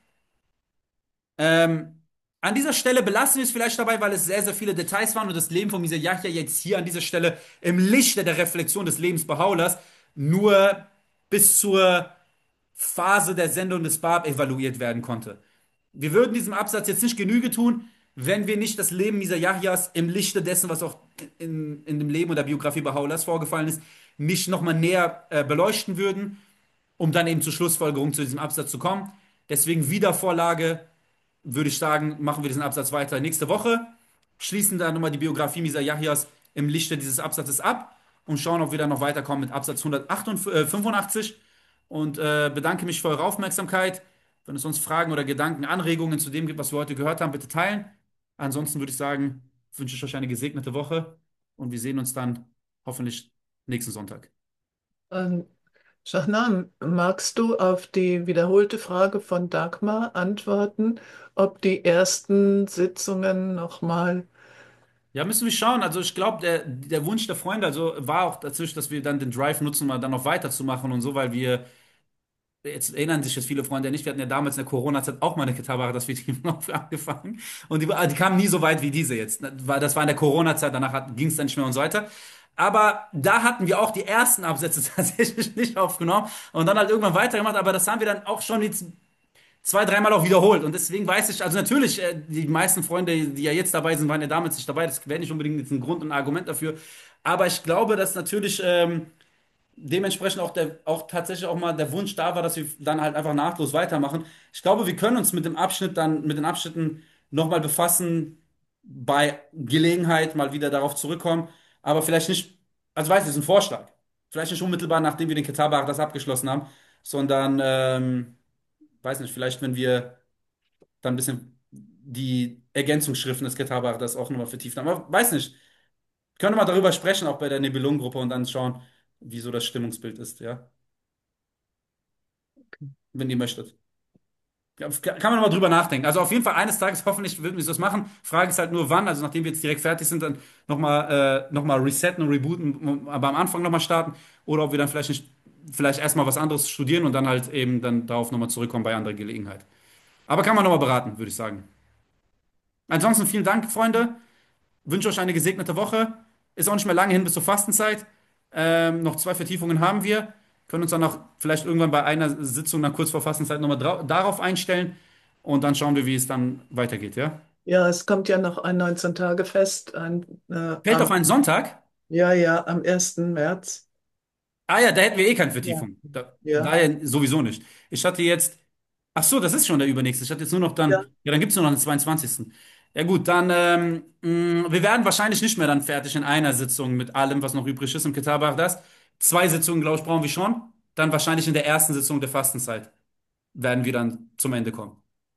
An dieser Stelle belassen wir es vielleicht dabei, weil es sehr, sehr viele Details waren und das Leben von Misa Yahya jetzt hier an dieser Stelle im Lichte der Reflexion des Lebens Baha'u'llahs nur bis zur Phase der Sendung des Bab evaluiert werden konnte. Wir würden diesem Absatz jetzt nicht Genüge tun, wenn wir nicht das Leben Misa Yahyas im Lichte dessen, was auch in dem Leben und der Biografie Baha'u'llahs vorgefallen ist, nicht nochmal näher beleuchten würden, um dann eben zur Schlussfolgerung zu diesem Absatz zu kommen. Deswegen Wiedervorlage würde ich sagen, machen wir diesen Absatz weiter nächste Woche, schließen dann nochmal die Biografie Misa Yahyas im Lichte dieses Absatzes ab und schauen, ob wir dann noch weiterkommen mit Absatz 185 und bedanke mich für eure Aufmerksamkeit. Wenn es sonst Fragen oder Gedanken, Anregungen zu dem gibt, was wir heute gehört haben, bitte teilen. Ansonsten würde ich sagen, wünsche ich euch eine gesegnete Woche und wir sehen uns dann hoffentlich nächsten Sonntag. Ähm, Shahnan, magst du auf die wiederholte Frage von Dagmar antworten, ob die ersten Sitzungen nochmal... Ja, müssen wir schauen. Also ich glaube, der Wunsch der Freunde also war auch dazwischen, dass wir dann den Drive nutzen, mal dann noch weiterzumachen und so, weil wir, jetzt erinnern sich jetzt viele Freunde nicht, wir hatten ja damals in der Corona-Zeit auch mal eine Gitarre, dass wir die noch angefangen und die kamen nie so weit wie diese jetzt. Das war in der Corona-Zeit, danach ging es dann nicht mehr und so weiter. Aber da hatten wir auch die ersten Absätze tatsächlich nicht aufgenommen und dann halt irgendwann weitergemacht, aber das haben wir dann auch schon jetzt zwei, dreimal auch wiederholt. Und deswegen weiß ich, also natürlich, die meisten Freunde, die ja jetzt dabei sind, waren ja damals nicht dabei. Das wäre nicht unbedingt jetzt ein Grund und ein Argument dafür. Aber ich glaube, dass natürlich dementsprechend auch tatsächlich auch mal der Wunsch da war, dass wir dann halt einfach nahtlos weitermachen. Ich glaube, wir können uns mit dem Abschnitt dann, mit den Abschnitten nochmal befassen, bei Gelegenheit mal wieder darauf zurückkommen. Aber vielleicht nicht, also weiß ich, das ist ein Vorschlag. Vielleicht nicht unmittelbar, nachdem wir den Katar das abgeschlossen haben, sondern weiß nicht, vielleicht, wenn wir dann ein bisschen die Ergänzungsschriften des Ketabar das auch nochmal vertiefen. Aber weiß nicht, können wir mal darüber sprechen, auch bei der Nibelungengruppe und dann schauen, wie so das Stimmungsbild ist, ja, wenn ihr möchtet. Ja, kann man nochmal drüber nachdenken. Also auf jeden Fall eines Tages, hoffentlich würden wir das machen. Frage ist halt nur wann, also nachdem wir jetzt direkt fertig sind, dann noch mal resetten und rebooten, aber am Anfang nochmal starten oder ob wir dann vielleicht nicht, vielleicht erstmal was anderes studieren und dann halt eben dann darauf nochmal zurückkommen bei anderer Gelegenheit. Aber kann man nochmal beraten, würde ich sagen. Ansonsten vielen Dank, Freunde. Wünsche euch eine gesegnete Woche. Ist auch nicht mehr lange hin bis zur Fastenzeit. Noch zwei Vertiefungen haben wir. Können uns dann auch vielleicht irgendwann bei einer Sitzung dann kurz vor Fastenzeit nochmal darauf einstellen. Und dann schauen wir, wie es dann weitergeht, ja? Ja, es kommt ja noch ein 19-Tage-Fest Fällt auf einen Sonntag? ja, ja, am 1. März. Ah ja, da hätten wir eh keine Ja, Vertiefung. ja, Daher sowieso nicht. Ich hatte jetzt, ach so, das ist schon der übernächste. Ich hatte jetzt nur noch ja. dann, ja, dann gibt es nur noch den 22. Ja gut, dann, wir werden wahrscheinlich nicht mehr dann fertig in einer Sitzung mit allem, was noch übrig ist im Kitab das. Zwei Sitzungen, glaube ich, brauchen wir schon. Dann wahrscheinlich in der ersten Sitzung der Fastenzeit werden wir dann zum Ende kommen.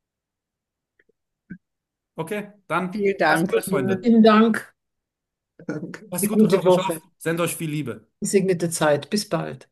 Okay, dann, Vielen bis Dank. bald, Freunde. Vielen Dank. Passt Eine gut auf gute euch auf. Woche. Sendet euch viel Liebe. Gesegnete Zeit. Bis bald.